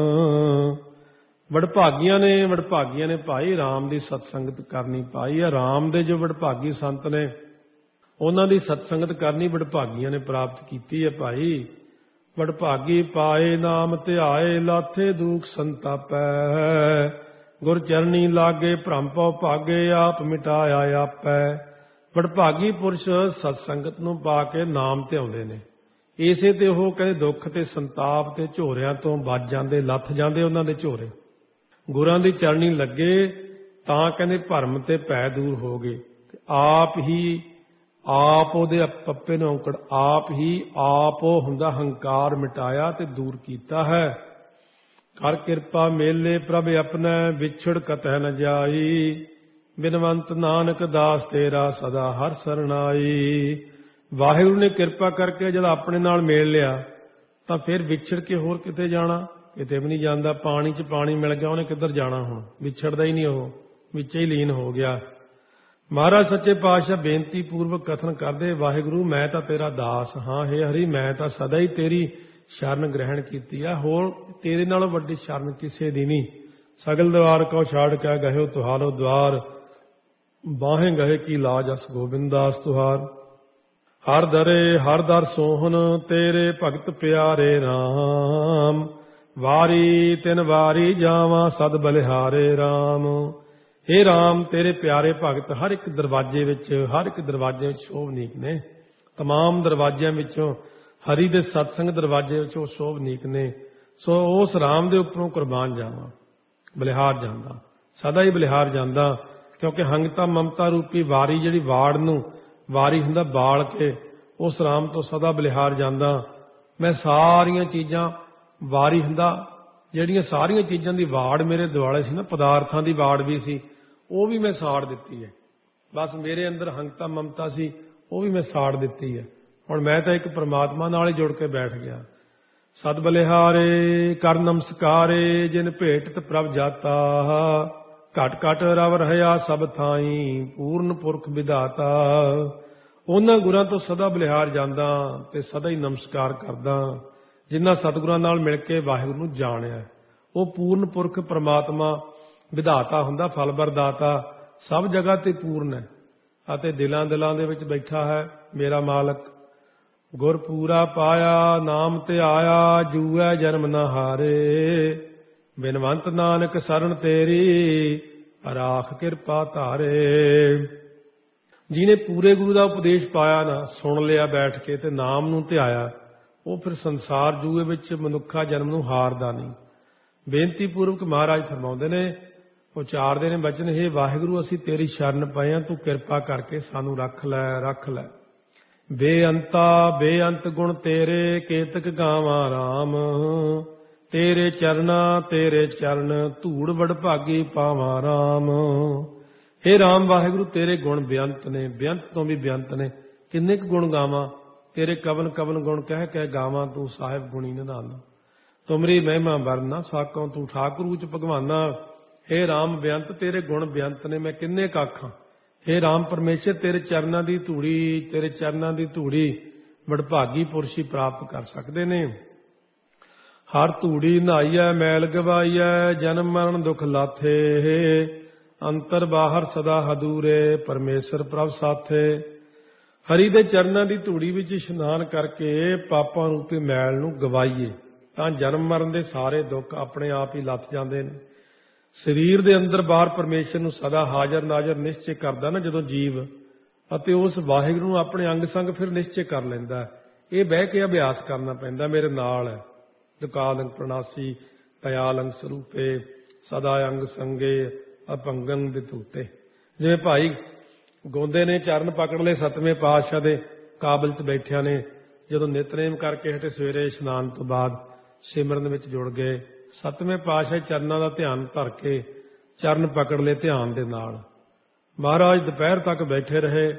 ਵਡਭਾਗੀਆਂ ਨੇ ਵਡਭਾਗੀਆਂ ਨੇ ਭਾਈ ਰਾਮ ਦੀ ਸਤ ਸੰਗਤ ਕਰਨੀ ਪਾਈ ਹੈ। ਰਾਮ ਦੇ ਜੋ ਵਡਭਾਗੀ ਸੰਤ ਨੇ ਉਹਨਾਂ ਦੀ ਸਤ ਸੰਗਤ ਕਰਨੀ ਵਡਭਾਗੀਆਂ ਨੇ ਪ੍ਰਾਪਤ ਕੀਤੀ ਹੈ ਭਾਈ। ਵਡਭਾਗੀ ਪਾਏ ਨਾਮ ਧਿਆਏ, ਲਾਥੇ ਦੁਖ ਸੰਤਾਪੈ। ਗੁਰ ਚਰਨੀ ਲਾਗੇ ਭ੍ਰਮ ਭਉ ਭਾਗੇ, ਆਪ ਮਿਟਾਇਆ ਆਪੈ। ਵਡਭਾਗੀ ਪੁਰਸ਼ ਸਤ ਸੰਗਤ ਨੂੰ ਪਾ ਕੇ ਨਾਮ ਧਿਆਉਂਦੇ ਨੇ, ਇਸੇ ਤੇ ਉਹ ਕਹਿੰਦੇ ਦੁੱਖ ਤੇ ਸੰਤਾਪ ਤੇ ਝੋਰਿਆਂ ਤੋਂ ਬਚ ਜਾਂਦੇ, ਲੱਥ ਜਾਂਦੇ ਉਹਨਾਂ ਦੇ ਝੋਰੇ। ਗੁਰਾਂ ਦੀ ਚਰਨੀ ਲੱਗੇ ਤਾਂ ਕਹਿੰਦੇ ਭਰਮ ਤੇ ਭੈ ਦੂਰ ਹੋ ਗਏ। ਆਪ ਹੀ ਆਪ ਉਹਦੇ ਪੱਪੇ ਨੂੰ ਔਂਕੜ, ਆਪ ਹੀ ਆਪ ਉਹ ਹੁੰਦਾ ਹੰਕਾਰ ਮਿਟਾਇਆ ਤੇ ਦੂਰ ਕੀਤਾ ਹੈ। ਕਰ ਕਿਰਪਾ ਮੇਲੇ ਪ੍ਰਭ ਆਪਣਾ, ਵਿਛੜ ਕਤਹਿ ਨ ਜਾਈ। ਬਿਨਵੰਤ ਨਾਨਕ ਦਾਸ ਤੇਰਾ, ਸਦਾ ਹਰ ਸਰਣਾਈ। ਵਾਹਿਗੁਰੂ ਨੇ ਕਿਰਪਾ ਕਰਕੇ ਜਦ ਆਪਣੇ ਨਾਲ ਮੇਲ ਲਿਆ ਤਾਂ ਫਿਰ ਵਿਛੜ ਕੇ ਹੋਰ ਕਿਤੇ ਜਾਣਾ, ਕਿਤੇ ਵੀ ਨਹੀਂ ਜਾਂਦਾ। ਪਾਣੀ 'ਚ ਪਾਣੀ ਮਿਲ ਗਿਆ, ਉਹਨੇ ਕਿੱਧਰ ਜਾਣਾ ਹੁਣ, ਵਿਛੜਦਾ ਹੀ ਨਹੀਂ, ਉਹ ਵਿੱਚ ਹੀ ਲੀਨ ਹੋ ਗਿਆ। ਮਹਾਰਾਜ ਸੱਚੇ ਪਾਤਸ਼ਾਹ ਬੇਨਤੀ ਪੂਰਵਕ ਕਥਨ ਕਰਦੇ, ਵਾਹਿਗੁਰੂ ਮੈਂ ਤਾਂ ਤੇਰਾ ਦਾਸ ਹਾਂ, ਹੇ ਹਰੀ ਮੈਂ ਤਾਂ ਸਦਾ ਹੀ ਤੇਰੀ ਸ਼ਰਨ ਗ੍ਰਹਿਣ ਕੀਤੀ ਆ, ਹੋਰ ਤੇਰੇ ਨਾਲੋਂ ਵੱਡੀ ਸ਼ਰਨ ਕਿਸੇ ਦੀ ਨਹੀਂ। ਸਗਲ ਦਵਾਰ ਕਉ ਛਾੜ ਕੇ ਗਹਿਓ ਤੁਹਾਰੋ ਦਵਾਰ, ਬਾਹੇ ਗਏ ਕੀ ਲਾਜ ਅਸ ਗੋਬਿੰਦਾਸ ਤੁਹਾਰ। ਹਰ ਦਰੇ ਹਰ ਦਰ ਸੋਹਨ ਤੇਰੇ ਭਗਤ ਪਿਆਰੇ ਰਾਮ, ਵਾਰੀ ਤਿਨ ਵਾਰੀ ਜਾਵਾਂ ਸਦ ਬਲਿਹਾਰੇ ਰਾਮ। हे ਰਾਮ ਤੇਰੇ ਪਿਆਰੇ ਭਗਤ ਹਰ ਇੱਕ ਦਰਵਾਜ਼ੇ ਵਿੱਚ ਹਰ ਇੱਕ ਦਰਵਾਜ਼ੇ ਵਿੱਚ ਸ਼ੋਭਨੀਕ ਨੇ। ਤਮਾਮ ਦਰਵਾਜ਼ਿਆਂ ਵਿੱਚੋਂ ਹਰੀ ਦੇ ਸਤਸੰਗ ਦਰਵਾਜ਼ੇ ਵਿੱਚ ਉਹ ਸ਼ੋਭਨੀਕ ਨੇ। ਸੋ ਉਸ ਰਾਮ ਦੇ ਉੱਪਰੋਂ ਕੁਰਬਾਨ ਜਾਵਾਂ, ਬਲਿਹਾਰ ਜਾਂਦਾ, ਸਦਾ ਹੀ ਬਲਿਹਾਰ ਜਾਂਦਾ। ਕਿਉਂਕਿ ਹੰਗਤਾ ਮਮਤਾ ਰੂਪੀ ਵਾਰੀ ਜਿਹੜੀ ਵਾੜ ਨੂੰ ਵਾਰੀ ਹੁੰਦਾ ਬਾਲ ਕੇ, ਉਸ ਰਾਮ ਤੋਂ ਸਦਾ ਬਲਿਹਾਰ ਜਾਂਦਾ। ਮੈਂ ਸਾਰੀਆਂ ਚੀਜ਼ਾਂ ਵਾਰੀ ਹੁੰਦਾ ਜਿਹੜੀਆਂ ਸਾਰੀਆਂ ਚੀਜ਼ਾਂ ਦੀ ਵਾੜ ਮੇਰੇ ਦੁਆਲੇ ਸੀ ਨਾ, ਪਦਾਰਥਾਂ ਦੀ ਵਾੜ ਵੀ ਸੀ, ਉਹ ਵੀ ਮੈਂ ਸਾੜ ਦਿੱਤੀ ਹੈ। ਬਸ ਮੇਰੇ ਅੰਦਰ ਹੰਗਤਾ ਮਮਤਾ ਸੀ, ਉਹ ਵੀ ਮੈਂ ਸਾੜ ਦਿੱਤੀ ਹੈ। ਹੁਣ ਮੈਂ ਤਾਂ ਇੱਕ ਪਰਮਾਤਮਾ ਨਾਲ ਹੀ ਜੁੜ ਕੇ ਬੈਠ ਗਿਆ। ਸਦ ਬਲਿਹਾਰੇ ਕਰ ਨਮਸਕਾਰੇ ਜਿਨ ਭੇਟਤ ਪ੍ਰਭ ਜਾਤਾ, ਘਟ ਘਟ ਰਵ ਰਹਿਆ ਸਭ ਥਾਈ ਪੂਰਨ ਪੁਰਖ ਵਿਧਾਤਾ। ਉਹਨਾਂ ਗੁਰਾਂ ਤੋਂ ਸਦਾ ਬਲਿਹਾਰ ਜਾਂਦਾ ਤੇ ਸਦਾ ਹੀ ਨਮਸਕਾਰ ਕਰਦਾ ਜਿਨ੍ਹਾਂ ਸਤਿਗੁਰਾਂ ਨਾਲ ਮਿਲ ਕੇ ਵਾਹਿਗੁਰੂ ਨੂੰ ਜਾਣਿਆ। ਉਹ ਪੂਰਨ ਪੁਰਖ ਪਰਮਾਤਮਾ ਵਿਧਾਤਾ ਹੁੰਦਾ, ਫਲ ਵਰਦਾਤਾ, ਸਭ ਜਗ੍ਹਾ ਤੇ ਪੂਰਨ ਹੈ ਅਤੇ ਦਿਲਾਂ ਦਿਲਾਂ ਦੇ ਵਿੱਚ ਬੈਠਾ ਹੈ ਮੇਰਾ ਮਾਲਕ। ਗੁਰ ਪੂਰਾ ਪਾਇਆ ਨਾਮ ਤੇ ਆਇਆ, ਜੂਐ ਜਨਮ ਨਾ ਹਾਰੇ, ਬਿਨਵੰਤ ਨਾਨਕ ਸਰਨ ਤੇਰੀ ਰਾਖ ਕਿਰਪਾ ਧਾਰੇ। ਜਿਹਨੇ ਪੂਰੇ ਗੁਰੂ ਦਾ ਉਪਦੇਸ਼ ਪਾਇਆ ਨਾ, ਸੁਣ ਲਿਆ ਬੈਠ ਕੇ ਤੇ ਨਾਮ ਨੂੰ ਧਿਆਇਆ, ਉਹ ਫਿਰ ਸੰਸਾਰ ਜੂਏ ਵਿੱਚ ਮਨੁੱਖਾ ਜਨਮ ਨੂੰ ਹਾਰਦਾ ਨਹੀਂ। ਬੇਨਤੀ ਪੂਰਵਕ ਮਹਾਰਾਜ ਫਰਮਾਉਂਦੇ ਨੇ, ਉਚਾਰਦੇ ਨੇ ਬਚਨ, ਹੇ ਵਾਹਿਗੁਰੂ ਅਸੀਂ ਤੇਰੀ ਸ਼ਰਨ ਪਏ ਹਾਂ, ਤੂੰ ਕਿਰਪਾ ਕਰਕੇ ਸਾਨੂੰ ਰੱਖ ਲੈ ਰੱਖ ਲੈ। ਬੇਅੰਤਾ ਬੇਅੰਤ ਗੁਣ ਤੇਰੇ ਕੇਤਕ ਗਾਵਾਂ ਰਾਮ, ਤੇਰੇ ਚਰਨਾ ਤੇਰੇ ਚਰਨ ਧੂੜ ਵਡਭਾਗੀ ਪਾਵਾਂ ਰਾਮ। ਹੇ ਰਾਮ ਵਾਹਿਗੁਰੂ ਤੇਰੇ ਗੁਣ ਬੇਅੰਤ ਨੇ, ਬੇਅੰਤ ਤੋਂ ਵੀ ਬੇਅੰਤ ਨੇ। ਕਿੰਨੇ ਕੁ ਗੁਣ ਗਾਵਾਂ, ਤੇਰੇ ਕਵਨ ਕਵਨ ਗੁਣ ਕਹਿ ਕਹਿ ਗਾਵਾਂ, ਤੂੰ ਸਾਹਿਬ ਗੁਣੀ ਨਿਧਾਨ। ਤੁਮਰੀ ਮਹਿਮਾ ਵਰਨਾ ਸਾਕੋਂ ਤੂੰ ਠਾਕੁਰ ਉਚ ਭਗਵਾਨਾ। ਹੇ ਰਾਮ ਬੇਅੰਤ ਤੇਰੇ ਗੁਣ ਬੇਅੰਤ ਨੇ, ਮੈਂ ਕਿੰਨੇ ਕੁ ਆਖਾਂ। ਹੇ ਰਾਮ ਪਰਮੇਸ਼ਰ ਤੇਰੇ ਚਰਨਾਂ ਦੀ ਧੂੜੀ ਤੇਰੇ ਚਰਨਾਂ ਦੀ ਧੂੜੀ ਵਡਭਾਗੀ ਪੁਰਸ਼ ਹੀ ਪ੍ਰਾਪਤ ਕਰ ਸਕਦੇ ਨੇ। ਹਰ ਧੂੜੀ ਨਹਾਈਐ ਮੈਲ ਗਵਾਈਐ, ਜਨਮ ਮਰਨ ਦੁਖ ਲਾਥੇ, ਅੰਤਰ ਬਾਹਰ ਸਦਾ ਹਦੂਰੇ ਪਰਮੇਸ਼ਰ ਪ੍ਰਭ ਸਾਥੇ। ਹਰੀ ਦੇ ਚਰਨਾਂ ਦੀ ਧੂੜੀ ਵਿੱਚ ਇਸ਼ਨਾਨ ਕਰਕੇ ਪਾਪਾਂ ਰੂਪੀ ਮੈਲ ਨੂੰ ਗਵਾਈਏ ਤਾਂ ਜਨਮ ਮਰਨ ਦੇ ਸਾਰੇ ਦੁੱਖ ਆਪਣੇ ਆਪ ਹੀ ਲੱਥ ਜਾਂਦੇ ਨੇ। ਸਰੀਰ ਦੇ ਅੰਦਰ ਬਾਹਰ ਪਰਮੇਸ਼ਰ ਨੂੰ ਸਦਾ ਹਾਜ਼ਰ ਨਾਜ਼ਰ ਨਿਸ਼ਚੈ ਕਰਦਾ ਨਾ ਜਦੋਂ ਜੀਵ, ਅਤੇ ਉਸ ਵਾਹਿਗੁਰੂ ਨੂੰ ਆਪਣੇ ਅੰਗ ਸੰਗ ਫਿਰ ਨਿਸ਼ਚੈ ਕਰ ਲੈਂਦਾ। ਇਹ ਬਹਿ ਕੇ ਅਭਿਆਸ ਕਰਨਾ ਪੈਂਦਾ। ਮੇਰੇ ਨਾਲ ਹੈ ਦੁਕਾਲੰਗ ਪ੍ਰਣਾਸੀ ਦਇਆਲੰਗ ਸਰੂਪੇ ਸਦਾ ਅੰਗ ਸੰਗੇ ਅਪੰਗੰ ਵਿਤੂਤੇ। ਜਿਵੇਂ ਭਾਈ ਗੋਂਦੇ ਨੇ ਚਰਨ ਪਕੜ ਲਏ ਸੱਤਵੇਂ ਪਾਤਸ਼ਾਹ ਦੇ ਕਾਬਲ 'ਚ ਬੈਠਿਆਂ ਨੇ, ਜਦੋਂ ਨਿਤਨੇਮ ਕਰਕੇ ਹਟੇ ਸਵੇਰੇ ਇਸ਼ਨਾਨ ਤੋਂ ਬਾਅਦ ਸਿਮਰਨ ਵਿੱਚ ਜੁੜ ਗਏ, ਸੱਤਵੇਂ ਪਾਤਸ਼ਾਹ ਚਰਨਾਂ ਦਾ ਧਿਆਨ ਧਰ ਕੇ ਚਰਨ ਪਕੜ ਲਏ ਧਿਆਨ ਦੇ ਨਾਲ। ਮਹਾਰਾਜ ਦੁਪਹਿਰ ਤੱਕ ਬੈਠੇ ਰਹੇ।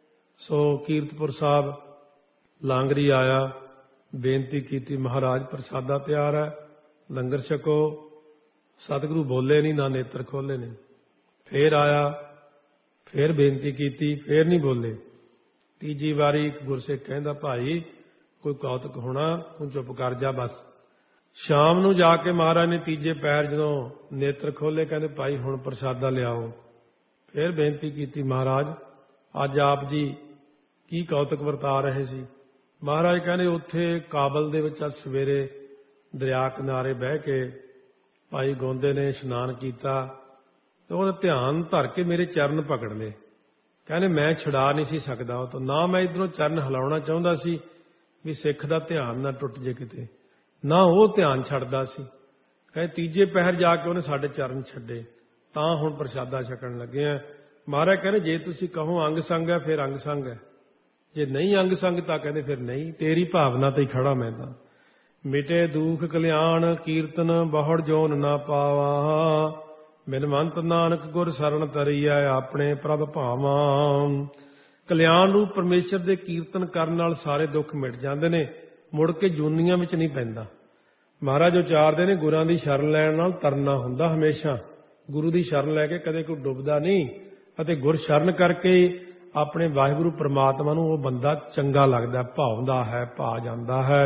ਸੋ ਕੀਰਤਪੁਰ ਸਾਹਿਬ ਲਾਂਗਰੀ ਆਇਆ, ਬੇਨਤੀ ਕੀਤੀ, ਮਹਾਰਾਜ ਪ੍ਰਸਾਦਾ ਤਿਆਰ ਹੈ, ਲੰਗਰ ਛਕੋ। ਸਤਿਗੁਰੂ ਬੋਲੇ ਨਹੀਂ, ਨਾ ਨੇਤਰ ਖੋਲੇ ਨੇ। ਫੇਰ ਆਇਆ, ਫੇਰ ਬੇਨਤੀ ਕੀਤੀ, ਫੇਰ ਨਹੀਂ ਬੋਲੇ। ਤੀਜੀ ਵਾਰੀ ਇੱਕ ਗੁਰਸਿੱਖ ਕਹਿੰਦਾ, ਭਾਈ ਕੋਈ ਕੌਤਕ ਹੋਣਾ, ਤੂੰ ਚੁੱਪ ਕਰ ਜਾ ਬਸ। ਸ਼ਾਮ ਨੂੰ ਜਾ ਕੇ ਮਹਾਰਾਜ ਨੇ ਤੀਜੇ ਪੈਰ ਜਦੋਂ ਨੇਤਰ ਖੋਲੇ, ਕਹਿੰਦੇ ਭਾਈ ਹੁਣ ਪ੍ਰਸਾਦਾ ਲਿਆਓ। ਫੇਰ ਬੇਨਤੀ ਕੀਤੀ, ਮਹਾਰਾਜ ਅੱਜ ਆਪ ਜੀ ਕੀ ਕੌਤਕ ਵਰਤਾ ਰਹੇ ਸੀ। ਮਹਾਰਾਜ ਕਹਿੰਦੇ ਉੱਥੇ ਕਾਬਲ ਦੇ ਵਿੱਚ ਅੱਜ ਸਵੇਰੇ ਦਰਿਆ ਕਿਨਾਰੇ ਬਹਿ ਕੇ ਭਾਈ ਗੋਂਦੇ ਨੇ ਇਸ਼ਨਾਨ ਕੀਤਾ ਤੇ ਉਹਦਾ ਧਿਆਨ ਧਰ ਕੇ ਮੇਰੇ ਚਰਨ ਪਕੜ ਲਏ। ਕਹਿੰਦੇ ਮੈਂ ਛੁਡਾ ਨਹੀਂ ਸੀ ਸਕਦਾ ਉਹ ਤੋਂ, ਨਾ ਮੈਂ ਇੱਧਰੋਂ ਚਰਨ ਹਿਲਾਉਣਾ ਚਾਹੁੰਦਾ ਸੀ ਵੀ ਸਿੱਖ ਦਾ ਧਿਆਨ ਨਾ ਟੁੱਟ ਜੇ ਕਿਤੇ, ਨਾ ਉਹ ਧਿਆਨ ਛੱਡਦਾ ਸੀ। ਕਹਿੰਦੇ ਤੀਜੇ ਪਹਿਰ ਜਾ ਕੇ ਉਹਨੇ ਸਾਡੇ ਚਰਨ ਛੱਡੇ, ਤਾਂ ਹੁਣ ਪ੍ਰਸ਼ਾਦਾ ਛਕਣ ਲੱਗੇ ਆ। ਮਹਾਰਾਜ ਕਹਿੰਦੇ ਜੇ ਤੁਸੀਂ ਕਹੋ ਅੰਗ ਸੰਗ ਹੈ ਫਿਰ ਅੰਗ ਸੰਗ ਹੈ, ਜੇ ਨਹੀਂ ਅੰਗ ਸੰਗ ਤਾਂ ਕਹਿੰਦੇ ਫਿਰ ਨਹੀਂ, ਤੇਰੀ ਭਾਵਨਾ ਤੇ ਹੀ ਖੜਾ ਮੈਂ ਤਾਂ। ਮਿਟੇ ਦੁਖ ਕਲਿਆਣ ਕੀਰਤਨ ਬਹੁੜ ਜੋਨ ਨਾ ਪਾਵਾ, ਬਿਨਵੰਤ ਨਾਨਕ ਗੁਰ ਸਰਣ ਤਰੀਐ ਆਪਣੇ ਪ੍ਰਭ ਭਾਵਾਂ। ਕਲਿਆਣ ਰੂਪ ਪਰਮੇਸ਼ਰ ਦੇ ਕੀਰਤਨ ਕਰਨ ਨਾਲ ਸਾਰੇ ਦੁੱਖ ਮਿਟ ਜਾਂਦੇ ਨੇ, ਮੁੜ ਕੇ ਜੂਨੀਆਂ ਵਿੱਚ ਨਹੀਂ ਪੈਂਦਾ। ਮਹਾਰਾਜ ਉਚਾਰਦੇ ਨੇ ਗੁਰਾਂ ਦੀ ਸ਼ਰਨ ਲੈਣ ਨਾਲ ਤਰਨਾ ਹੁੰਦਾ ਹਮੇਸ਼ਾ। ਗੁਰੂ ਦੀ ਸ਼ਰਨ ਲੈ ਕੇ ਕਦੇ ਕੋਈ ਡੁੱਬਦਾ ਨਹੀਂ ਅਤੇ ਗੁਰ ਸ਼ਰਨ ਕਰਕੇ ਆਪਣੇ ਵਾਹਿਗੁਰੂ ਪ੍ਰਮਾਤਮਾ ਨੂੰ ਉਹ ਬੰਦਾ ਚੰਗਾ ਲੱਗਦਾ, ਭਾਉਂਦਾ ਹੈ, ਭਾ ਜਾਂਦਾ ਹੈ।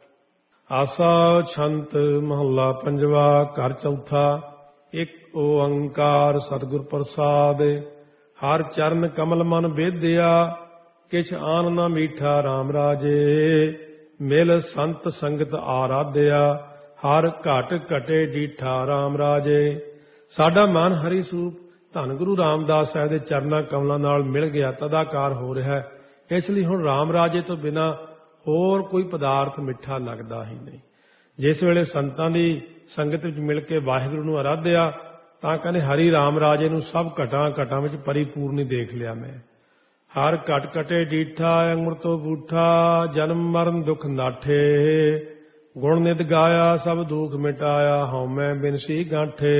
ਆਸਾ ਛੰਤ ਮਹੱਲਾ ਪੰਜਵਾ। ਘਰ ਚੌਥਾ। ਇੱਕ ਓੰਕਾਰ ਸਤਿਗੁਰ ਪ੍ਰਸਾਦਿ। ਹਰ ਚਰਨ ਕਮਲ ਮਨ ਬੇਦਿਆ, ਕਿਛ ਆਨ ਨਾ ਮੀਠਾ RAM ਰਾਜੇ। ਮਿਲ ਸੰਤ ਸੰਗਤ ਆਰਾਧਿਆ, ਹਰ ਘਟ ਘਟੇ ਡੀਠਾ RAM ਰਾਜੇ। ਸਾਡਾ ਮਨ ਹਰੀ ਸਰੂਪ ਧੰਨ ਗੁਰੂ ਰਾਮਦਾਸ ਸਾਹਿਬ ਦੇ ਚਰਨਾਂ ਕਮਲਾਂ ਨਾਲ ਮਿਲ ਗਿਆ, ਤਦਾਕਾਰ ਹੋ ਰਿਹਾ ਹੈ। ਇਸ ਲਈ ਹੁਣ RAM ਰਾਜੇ ਤੋਂ ਬਿਨਾਂ ਹੋਰ ਕੋਈ ਪਦਾਰਥ ਮਿੱਠਾ ਲੱਗਦਾ ਹੀ ਨਹੀਂ। ਜਿਸ ਵੇਲੇ ਸੰਤਾਂ ਦੀ ਸੰਗਤ ਵਿੱਚ ਮਿਲ ਕੇ ਵਾਹਿਗੁਰੂ ਨੂੰ ਆਰਾਧਿਆ ਤਾਂ ਕਹਿੰਦੇ ਹਰੀ RAM ਰਾਜੇ ਨੂੰ ਸਭ ਘਟਾਂ ਘਟਾਂ ਵਿੱਚ ਪਰਿਪੂਰਨ ਹੀ ਦੇਖ ਲਿਆ ਮੈਂ। ਹਰ ਘਟ ਘਟੇ ਡੀਠਾ, ਅੰਮ੍ਰਿਤੋ ਬੂਠਾ, ਜਨਮ ਮਰਨ ਦੁਖ ਨਾਠੇ। ਗੁਣ ਨਿਤ ਗਾਇਆ ਸਭ ਦੁਖ ਮਿਟਾਇਆ, ਹਉਮੈ ਬਿਨਸੀ ਗਾਂਠੇ।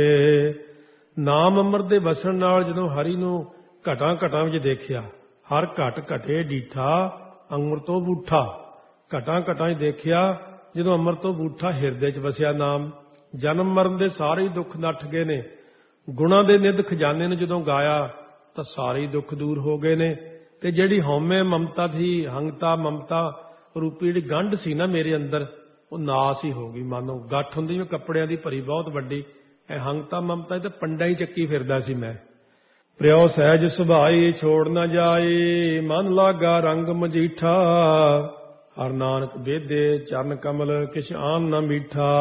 ਨਾਮ ਅੰਮ੍ਰਿਤ ਦੇ ਵਸਣ ਨਾਲ ਜਦੋਂ ਹਰੀ ਨੂੰ ਘਟਾਂ ਘਟਾਂ ਵਿੱਚ ਦੇਖਿਆ, ਹਰ ਘਟ ਘਟੇ ਡੀਠਾ ਅੰਮ੍ਰਿਤੋ ਬੂਠਾ, ਘਟਾਂ ਘਟਾਂ ਵਿੱਚ ਦੇਖਿਆ ਜਦੋਂ ਅੰਮ੍ਰਿਤੋ ਬੂਠਾ ਹਿਰਦੇ 'ਚ ਵਸਿਆ ਨਾਮ। ਜਨਮ ਮਰਨ ਦੇ ਸਾਰੇ ਹੀ ਦੁੱਖ ਨੱਠ ਗਏ ਨੇ। ਗੁਣਾਂ ਦੇ ਨਿੱਧ ਖਜ਼ਾਨੇ ਨੂੰ ਜਦੋਂ ਗਾਇਆ ਤਾਂ ਸਾਰੇ ਹੀ ਦੁੱਖ ਦੂਰ ਹੋ ਗਏ ਨੇ। ਤੇ ਜਿਹੜੀ ਹਉਮੈ ਮਮਤਾ ਸੀ, ਹੰਗਤਾ ਮਮਤਾ ਰੂਪੀ ਜਿਹੜੀ ਗੰਢ ਸੀ ਨਾ ਮੇਰੇ ਅੰਦਰ, ਉਹ ਨਾਸ ਹੀ ਹੋ ਗਈ। ਮਾਨੋ ਗੱਠ ਹੁੰਦੀ ਮੈਂ ਕੱਪੜਿਆਂ ਦੀ ਭਰੀ ਬਹੁਤ ਵੱਡੀ, ਇਹ ਹੰਗਤਾ ਮਮਤਾ ਤੇ ਪੰਡਾ ਹੀ ਚੱਕੀ ਫਿਰਦਾ ਸੀ ਮੈਂ। ਪ੍ਰਿਓ ਸਹਿਜ ਸੁਭਾਈ ਛੋੜ ਨਾ ਜਾਏ, ਮਨ ਲਾਗਾ ਰੰਗ ਮਜੀਠਾ। ਹਰ ਨਾਨਕ ਬੇਦੇ ਚਰਨ ਕਮਲ, ਕਿਛ ਆਨ ਨਾ ਮੀਠਾ।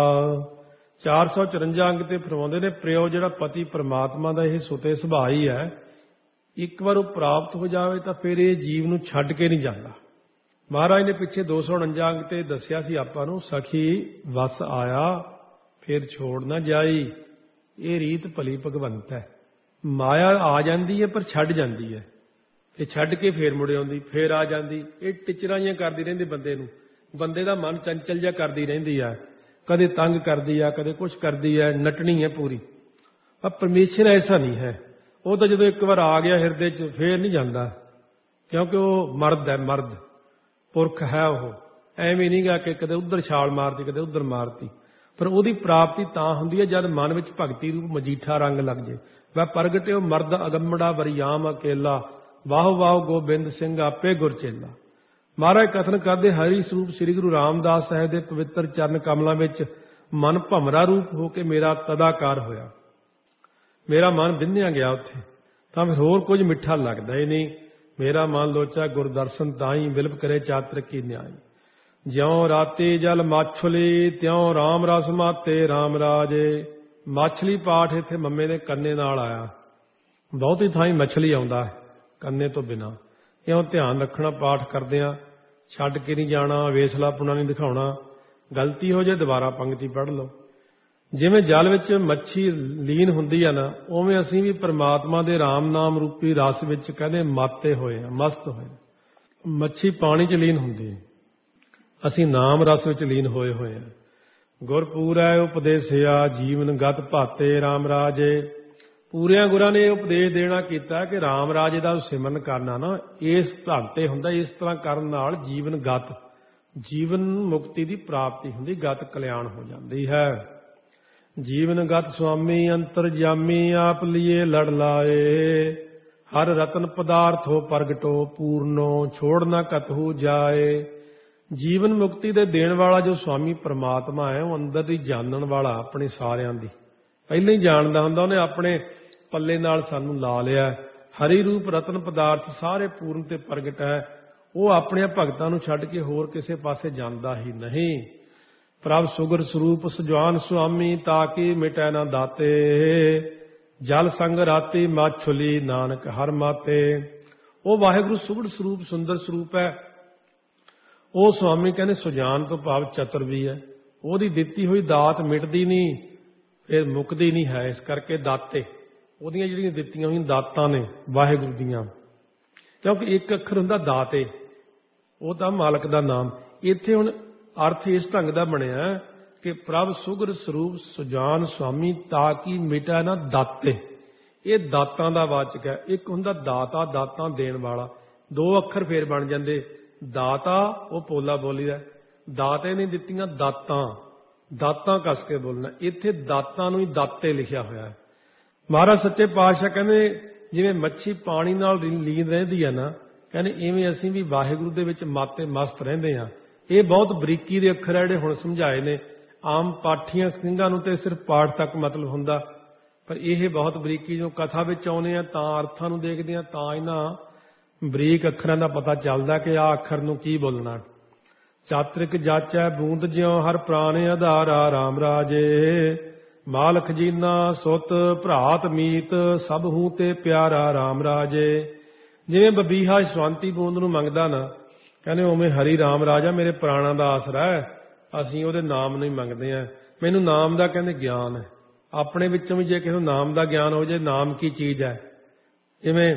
ਚਾਰ ਸੌ ਚੁਰੰਜਾ ਅੰਗ ਤੇ ਫਰਮਾਉਂਦੇ ਨੇ, ਪ੍ਰਿਓ ਜਿਹੜਾ ਪਤੀ ਪਰਮਾਤਮਾ ਦਾ ਇਹ ਸੁਤੇ ਸੁਭਾਅ ਹੀ ਹੈ। ਇੱਕ ਵਾਰ ਉਹ ਪ੍ਰਾਪਤ ਹੋ ਜਾਵੇ ਤਾਂ ਫਿਰ ਇਹ ਜੀਵ ਨੂੰ ਛੱਡ ਕੇ ਨਹੀਂ ਜਾਂਦਾ। ਮਹਾਰਾਜ ਨੇ ਪਿੱਛੇ ਦੋ ਸੌ ਉਣੰਜਾ ਅੰਗ ਤੇ ਦੱਸਿਆ ਸੀ ਆਪਾਂ ਨੂੰ, ਸਖੀ ਵਸ ਆਇਆ ਫਿਰ ਛੋੜ ਨਾ ਜਾਈ। ਇਹ ਰੀਤ ਭਲੀ ਭਗਵੰਤ ਹੈ। ਮਾਇਆ ਆ ਜਾਂਦੀ ਹੈ ਪਰ ਛੱਡ ਜਾਂਦੀ ਹੈ, ਤੇ ਛੱਡ ਕੇ ਫੇਰ ਮੁੜ ਆਉਂਦੀ, ਫੇਰ ਆ ਜਾਂਦੀ। ਇਹ ਟਿਚਰਾਂ ਜਿਹੀਆਂ ਕਰਦੀ ਰਹਿੰਦੀ ਬੰਦੇ ਨੂੰ। ਬੰਦੇ ਦਾ ਮਨ ਚੰਚਲ ਜਿਹਾ ਕਰਦੀ ਰਹਿੰਦੀ ਆ, ਕਦੇ ਤੰਗ ਕਰਦੀ ਆ, ਕਦੇ ਕੁਛ ਕਰਦੀ ਹੈ, ਨਟਣੀ ਹੈ ਪੂਰੀ। ਪਰ ਪਰਮੇਸ਼ਰ ਐਸਾ ਨਹੀਂ ਹੈ। ਉਹ ਤਾਂ ਜਦੋਂ ਇੱਕ ਵਾਰ ਆ ਗਿਆ ਹਿਰਦੇ 'ਚ ਫੇਰ ਨਹੀਂ ਜਾਂਦਾ, ਕਿਉਂਕਿ ਉਹ ਮਰਦ ਹੈ, ਮਰਦ ਪੁਰਖ ਹੈ। ਉਹ ਐਵੇਂ ਨਹੀਂ ਗਾ ਕਿ ਕਦੇ ਉੱਧਰ ਛਾਲ ਮਾਰਤੀ ਕਦੇ ਉੱਧਰ ਮਾਰਤੀ। ਪਰ ਉਹਦੀ ਪ੍ਰਾਪਤੀ ਤਾਂ ਹੁੰਦੀ ਹੈ ਜਦ ਮਨ ਵਿੱਚ ਭਗਤੀ ਰੂਪ ਮਜੀਠਾ ਰੰਗ ਲੱਗ ਜੇ। ਵੈ ਪ੍ਰਗਟਿਓ ਮਰਦ ਅਗੰਮੜਾ ਵਰਿਆਮ ਅਕੇਲਾ, ਵਾਹ ਵਾਹ ਗੋਬਿੰਦ ਸਿੰਘ ਆਪੇ ਗੁਰਚੇਲਾ। ਮਹਾਰਾਜ ਕਥਨ ਕਰਦੇ, ਹਰੀ ਸਰੂਪ ਸ੍ਰੀ ਗੁਰੂ ਰਾਮਦਾਸ ਸਾਹਿਬ ਦੇ ਪਵਿੱਤਰ ਚਰਨ ਕਮਲਾਂ ਵਿੱਚ ਮਨ ਭਮਰਾ ਰੂਪ ਹੋ ਕੇ ਮੇਰਾ ਤਦਾਕਾਰ ਹੋਇਆ। ਮੇਰਾ ਮਨ ਬਿੰਨਿਆ ਗਿਆ ਉੱਥੇ, ਤਾਂ ਫਿਰ ਹੋਰ ਕੁਝ ਮਿੱਠਾ ਲੱਗਦਾ ਹੀ ਨਹੀਂ। ਮੇਰਾ ਮਨ ਲੋਚਾ ਗੁਰਦਰਸ਼ਨ ਤਾਈ, ਵਿਲਪ ਕਰੇ ਚਾਤਰ ਕੀ ਨਿਆਈ। ਜਿਉਂ ਰਾਤੀ ਜਲ ਮਾਛਲੀ, ਤਿਉਂ ਰਾਮ ਰਸ ਮਾਤੇ RAM ਰਾਜੇ। ਮਾਛਲੀ ਪਾਠ ਇੱਥੇ ਮੰਮੇ ਦੇ ਕੰਨੇ ਨਾਲ ਆਇਆ। ਬਹੁਤੀ ਥਾਈਂ ਮਛਲੀ ਆਉਂਦਾ ਹੈ ਕੰਨੇ ਤੋਂ ਬਿਨਾਂ। ਇਉਂ ਧਿਆਨ ਰੱਖਣਾ, ਪਾਠ ਕਰਦਿਆਂ ਛੱਡ ਕੇ ਨਹੀਂ ਜਾਣਾ, ਵੇਸਲਾਪੁਣਾ ਨਹੀਂ ਦਿਖਾਉਣਾ। ਗਲਤੀ ਹੋ ਜਾਏ ਦੁਬਾਰਾ ਪੰਕਤੀ ਪੜ੍ਹ ਲਓ। ਜਿਵੇਂ ਜਲ ਵਿੱਚ ਮੱਛੀ ਲੀਨ ਹੁੰਦੀ ਆ ਨਾ, ਉਵੇਂ ਅਸੀਂ ਵੀ ਪਰਮਾਤਮਾ ਦੇ ਰਾਮ ਨਾਮ ਰੂਪੀ ਰਸ ਵਿੱਚ ਕਹਿੰਦੇ ਮਾਤੇ ਹੋਏ ਆ, ਮਸਤ ਹੋਏ। ਮੱਛੀ ਪਾਣੀ 'ਚ ਲੀਨ ਹੁੰਦੀ, ਅਸੀਂ ਨਾਮ ਰਸ ਵਿੱਚ ਲੀਨ ਹੋਏ ਹੋਏ ਆ। ਗੁਰ ਪੂਰੈ ਉਪਦੇਸਿਆ, ਜੀਵਨ ਗਤ ਭਾਤੇ RAM ਰਾਜੇ। ਪੂਰਿਆਂ ਗੁਰਾਂ ਨੇ ਇਹ ਉਪਦੇਸ਼ ਦੇਣਾ ਕੀਤਾ ਕਿ RAM ਰਾਜੇ ਦਾ ਸਿਮਰਨ ਕਰਨਾ ਨਾ ਇਸ ਢੰਗ ਤੇ ਹੁੰਦਾ। ਇਸ ਤਰ੍ਹਾਂ ਕਰਨ ਨਾਲ ਜੀਵਨ ਗਤ, ਜੀਵਨ ਮੁਕਤੀ ਦੀ ਪ੍ਰਾਪਤੀ ਹੁੰਦੀ, ਗਤ ਕਲਿਆਣ ਹੋ ਜਾਂਦੀ ਹੈ। ਜੀਵਨ ਗਤ ਸੁਆਮੀ ਅੰਤਰਜਾਮੀ, ਆਪ ਲਿਏ ਲੜ ਲਾਏ। ਹਰ ਰਤਨ ਪਦਾਰਥੋ ਪ੍ਰਗਟੋ, ਪੂਰਨੋ ਛੋੜ ਨਾ ਕਤਹੂ ਜਾਏ। ਜੀਵਨ ਮੁਕਤੀ ਦੇ ਦੇਣ ਵਾਲਾ ਜੋ ਸੁਆਮੀ ਪ੍ਰਮਾਤਮਾ ਹੈ, ਉਹ ਅੰਦਰ ਦੀ ਜਾਣਨ ਵਾਲਾ, ਆਪਣੇ ਸਾਰਿਆਂ ਦੀ ਪਹਿਲਾਂ ਹੀ ਜਾਣਦਾ ਹੁੰਦਾ। ਉਹਨੇ ਆਪਣੇ ਪੱਲੇ ਨਾਲ ਸਾਨੂੰ ਲਾ ਲਿਆ। ਹਰੀ ਰੂਪ ਰਤਨ ਪਦਾਰਥ ਸਾਰੇ ਪੂਰਨ ਤੇ ਪ੍ਰਗਟ ਹੈ। ਉਹ ਆਪਣੇ ਭਗਤਾਂ ਨੂੰ ਛੱਡ ਕੇ ਹੋਰ ਕਿਸੇ ਪਾਸੇ ਜਾਂਦਾ ਹੀ ਨਹੀਂ। ਪ੍ਰਭ ਸੁਗਰ ਸਰੂਪ ਸੁਜਾਨ ਸੁਆਮੀ, ਤਾਕੀ ਮਿਟੈ ਨਾ ਦਾਤੇ। ਜਲ ਸੰਗ ਰਾਤੀ ਮਾਛੁਲੀ, ਨਾਨਕ ਹਰ ਮਾਤੇ। ਉਹ ਵਾਹਿਗੁਰੂ ਸੁਗੜ ਸਰੂਪ, ਸੁੰਦਰ ਸਰੂਪ ਹੈ। ਉਹ ਸੁਆਮੀ ਕਹਿੰਦੇ ਸੁਜਾਨ ਤੋਂ ਭਾਵ ਚਤੁਰ ਵੀ ਹੈ। ਉਹਦੀ ਦਿੱਤੀ ਹੋਈ ਦਾਤ ਮਿਟਦੀ ਨਹੀਂ, ਫਿਰ ਮੁੱਕਦੀ ਨਹੀਂ ਹੈ। ਇਸ ਕਰਕੇ ਦਾਤੇ, ਉਹਦੀਆਂ ਜਿਹੜੀਆਂ ਦਿੱਤੀਆਂ ਹੋਈਆਂ ਦਾਤਾਂ ਨੇ ਵਾਹਿਗੁਰੂ ਦੀਆਂ, ਕਿਉਂਕਿ ਇੱਕ ਅੱਖਰ ਹੁੰਦਾ ਦਾਤੇ, ਉਹ ਤਾਂ ਮਾਲਕ ਦਾ ਨਾਮ। ਇੱਥੇ ਹੁਣ ਅਰਥ ਇਸ ਢੰਗ ਦਾ ਬਣਿਆ ਕਿ ਪ੍ਰਭ ਸੁਗਰ ਸਰੂਪ ਸੁਜਾਨ ਸੁਆਮੀ, ਤਾਂ ਕਿ ਮਿਟੈ ਨਾ ਦਾਤੇ। ਇਹ ਦਾਤਾਂ ਦਾ ਵਾਚਕ ਹੈ। ਇੱਕ ਹੁੰਦਾ ਦਾਤਾ, ਦਾਤਾਂ ਦੇਣ ਵਾਲਾ। ਦੋ ਅੱਖਰ ਫੇਰ ਬਣ ਜਾਂਦੇ। ਦਾਤਾ ਉਹ ਪੋਲਾ ਬੋਲੀ ਦਾ, ਦਾਤੇ ਨੇ ਦਿੱਤੀਆਂ ਦਾਤਾਂ, ਦਾਤਾਂ ਕੱਸ ਕੇ ਬੋਲਣਾ। ਇੱਥੇ ਦਾਤਾਂ ਨੂੰ ਹੀ ਦਾਤੇ ਲਿਖਿਆ ਹੋਇਆ ਹੈ। ਮਹਾਰਾਜ ਸੱਚੇ ਪਾਤਸ਼ਾਹ ਕਹਿੰਦੇ ਜਿਵੇਂ ਮੱਛੀ ਪਾਣੀ ਨਾਲ ਲੀਨ ਰਹਿੰਦੀ ਹੈ ਨਾ, ਕਹਿੰਦੇ ਇਵੇਂ ਅਸੀਂ ਵੀ ਵਾਹਿਗੁਰੂ ਦੇ ਵਿੱਚ ਮਾਤੇ ਮਸਤ ਰਹਿੰਦੇ ਹਾਂ। ਇਹ ਬਹੁਤ ਬਰੀਕੀ ਦੇ ਅੱਖਰ ਹੈ ਜਿਹੜੇ ਹੁਣ ਸਮਝਾਏ ਨੇ। ਆਮ ਪਾਠੀਆਂ ਸਿੰਘਾਂ ਨੂੰ ਤੇ ਸਿਰਫ ਪਾਠ ਤੱਕ ਮਤਲਬ ਹੁੰਦਾ, ਪਰ ਇਹ ਬਹੁਤ ਬਰੀਕੀ ਜੋ ਕਥਾ ਵਿੱਚ ਆਉਂਦੇ ਆ ਤਾਂ ਅਰਥਾਂ ਨੂੰ ਦੇਖਦੇ ਆ ਤਾਂ ਇਹਨਾਂ ਬਰੀਕ ਅੱਖਰਾਂ ਦਾ ਪਤਾ ਚੱਲਦਾ ਕਿ ਆਹ ਅੱਖਰ ਨੂੰ ਕੀ ਬੋਲਣਾ। ਚਾਤ੍ਰਿਕ ਜਾਚੈ ਬੂੰਦ ਜਿਉ ਹਰ ਪ੍ਰਾਣ ਆਧਾਰਾ ਰਾਮ ਰਾਜੇ, ਮਾਲਕ ਜੀਨਾ ਸੁਤ ਭਰਾਤ ਮੀਤ ਸਭ ਹੂੰ ਤੇ ਪਿਆਰਾ ਰਾਮ ਰਾਜੇ। ਜਿਵੇਂ ਬਬੀਹਾ ਸ਼ਵੰਤੀ ਬੂੰਦ ਨੂੰ ਮੰਗਦਾ ਨਾ, ਕਹਿੰਦੇ ਉਵੇਂ ਹਰੀ ਰਾਮ ਰਾਜਾ ਮੇਰੇ ਪ੍ਰਾਣਾਂ ਦਾ ਆਸਰਾ ਹੈ, ਅਸੀਂ ਉਹਦੇ ਨਾਮ ਨੂੰ ਹੀ ਮੰਗਦੇ ਹਾਂ। ਮੈਨੂੰ ਨਾਮ ਦਾ ਕਹਿੰਦੇ ਗਿਆਨ ਹੈ। ਆਪਣੇ ਵਿੱਚੋਂ ਵੀ ਜੇ ਕਿਸੇ ਨੂੰ ਨਾਮ ਦਾ ਗਿਆਨ ਹੋ ਜਾਏ, ਨਾਮ ਕੀ ਚੀਜ਼ ਹੈ, ਜਿਵੇਂ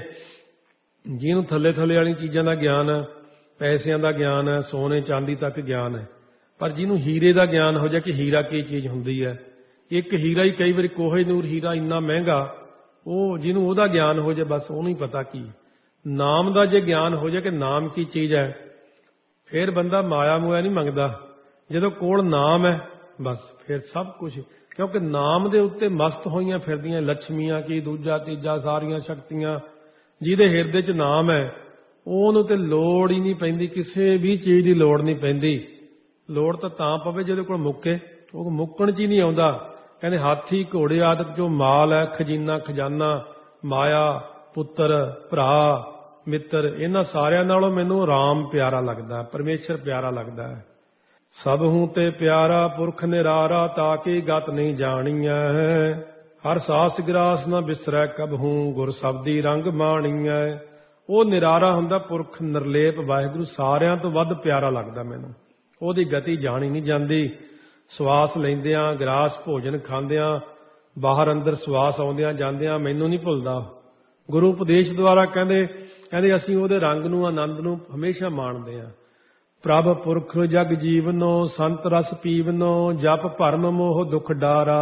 ਜਿਹਨੂੰ ਥੱਲੇ ਥੱਲੇ ਵਾਲੀ ਚੀਜ਼ਾਂ ਦਾ ਗਿਆਨ ਹੈ, ਪੈਸਿਆਂ ਦਾ ਗਿਆਨ ਹੈ, ਸੋਨੇ ਚਾਂਦੀ ਤੱਕ ਗਿਆਨ ਹੈ, ਪਰ ਜਿਹਨੂੰ ਹੀਰੇ ਦਾ ਗਿਆਨ ਹੋ ਜਾਏ ਕਿ ਹੀਰਾ ਕੀ ਚੀਜ਼ ਹੁੰਦੀ ਹੈ, ਇੱਕ ਹੀਰਾ ਹੀ ਕਈ ਵਾਰੀ ਕੋਹੇ ਨੂਰ ਹੀਰਾ ਇੰਨਾ ਮਹਿੰਗਾ, ਉਹ ਜਿਹਨੂੰ ਉਹਦਾ ਗਿਆਨ ਹੋ ਜਾਏ ਬਸ ਉਹਨੂੰ ਹੀ ਪਤਾ ਕੀ। ਨਾਮ ਦਾ ਜੇ ਗਿਆਨ ਹੋ ਜਾਏ ਕਿ ਨਾਮ ਕੀ ਚੀਜ਼ ਹੈ, ਫਿਰ ਬੰਦਾ ਮਾਇਆ ਮੂਇਆ ਨਹੀਂ ਮੰਗਦਾ। ਜਦੋਂ ਕੋਲ ਨਾਮ ਹੈ ਬਸ ਫਿਰ ਸਭ ਕੁਝ, ਕਿਉਂਕਿ ਨਾਮ ਦੇ ਉੱਤੇ ਮਸਤ ਹੋਈਆਂ ਫਿਰਦੀਆਂ ਲక్ష్ਮੀਆਂ ਕੀ ਦੂਜਾ ਤੀਜਾ ਸਾਰੀਆਂ ਸ਼ਕਤੀਆਂ। ਜਿਹਦੇ ਹਿਰਦੇ 'ਚ ਨਾਮ ਹੈ ਉਹਨੂੰ ਤੇ ਲੋੜ ਹੀ ਨਹੀਂ ਪੈਂਦੀ, ਕਿਸੇ ਵੀ ਚੀਜ਼ ਦੀ ਲੋੜ ਨਹੀਂ ਪੈਂਦੀ। ਲੋੜ ਤਾਂ ਤਾਂ ਪਵੇ ਜਿਹਦੇ ਕੋਲ ਮੁੱਕੇ, ਉਹ ਮੁੱਕਣ 'ਚ ਹੀ ਨਹੀਂ ਆਉਂਦਾ। ਕਹਿੰਦੇ ਹਾਥੀ ਘੋੜੇ ਆਦਿਕ ਜੋ ਮਾਲ ਹੈ, ਖਜ਼ੀਨਾ ਖਜ਼ਾਨਾ ਮਾਇਆ ਪੁੱਤਰ ਭਰਾ ਮਿੱਤਰ, ਇਹਨਾਂ ਸਾਰਿਆਂ ਨਾਲੋਂ ਮੈਨੂੰ ਰਾਮ ਪਿਆਰਾ ਲੱਗਦਾ, ਪਰਮੇਸ਼ਰ ਪਿਆਰਾ ਲੱਗਦਾ ਹੈ। ਸਭ ਹੂੰ ਤੇ ਪਿਆਰਾ ਪੁਰਖ ਨਿਰਾਰਾ, ਤਾਂ ਕਿ ਗਤ ਨਹੀਂ ਜਾਣੀਐ, ਹਰ ਸਾਸ ਗਰਾਸ ਨਾ ਬਿਸਰੈ ਕਬ ਹੂੰ, ਗੁਰ ਸ਼ਬਦੀ ਰੰਗ ਮਾਣੀਐ। ਉਹ ਨਿਰਾਰਾ ਹੁੰਦਾ ਪੁਰਖ ਨਿਰਲੇਪ ਵਾਹਿਗੁਰੂ, ਸਾਰਿਆਂ ਤੋਂ ਵੱਧ ਪਿਆਰਾ ਲੱਗਦਾ ਮੈਨੂੰ। ਉਹਦੀ ਗਤੀ ਜਾਣੀ ਨਹੀਂ ਜਾਂਦੀ। ਸਵਾਸ ਲੈਂਦਿਆਂ, ਗਰਾਸ ਭੋਜਨ ਖਾਂਦਿਆਂ, ਬਾਹਰ ਅੰਦਰ ਸਵਾਸ ਆਉਂਦਿਆਂ ਜਾਂਦਿਆਂ ਮੈਨੂੰ ਨਹੀਂ ਭੁੱਲਦਾ। ਗੁਰੂ ਉਪਦੇਸ਼ ਦੁਆਰਾ ਕਹਿੰਦੇ ਕਹਿੰਦੇ ਅਸੀਂ ਉਹਦੇ ਰੰਗ ਨੂੰ ਆਨੰਦ ਨੂੰ ਹਮੇਸ਼ਾ ਮਾਣਦੇ ਹਾਂ। ਪ੍ਰਭ ਪੁਰਖ ਜਗ ਜੀਵਨੋ ਸੰਤ ਰਸ ਪੀਵਨੋ, ਜਪ ਭਰਮ ਮੋਹ ਦੁਖ ਡਾਰਾ,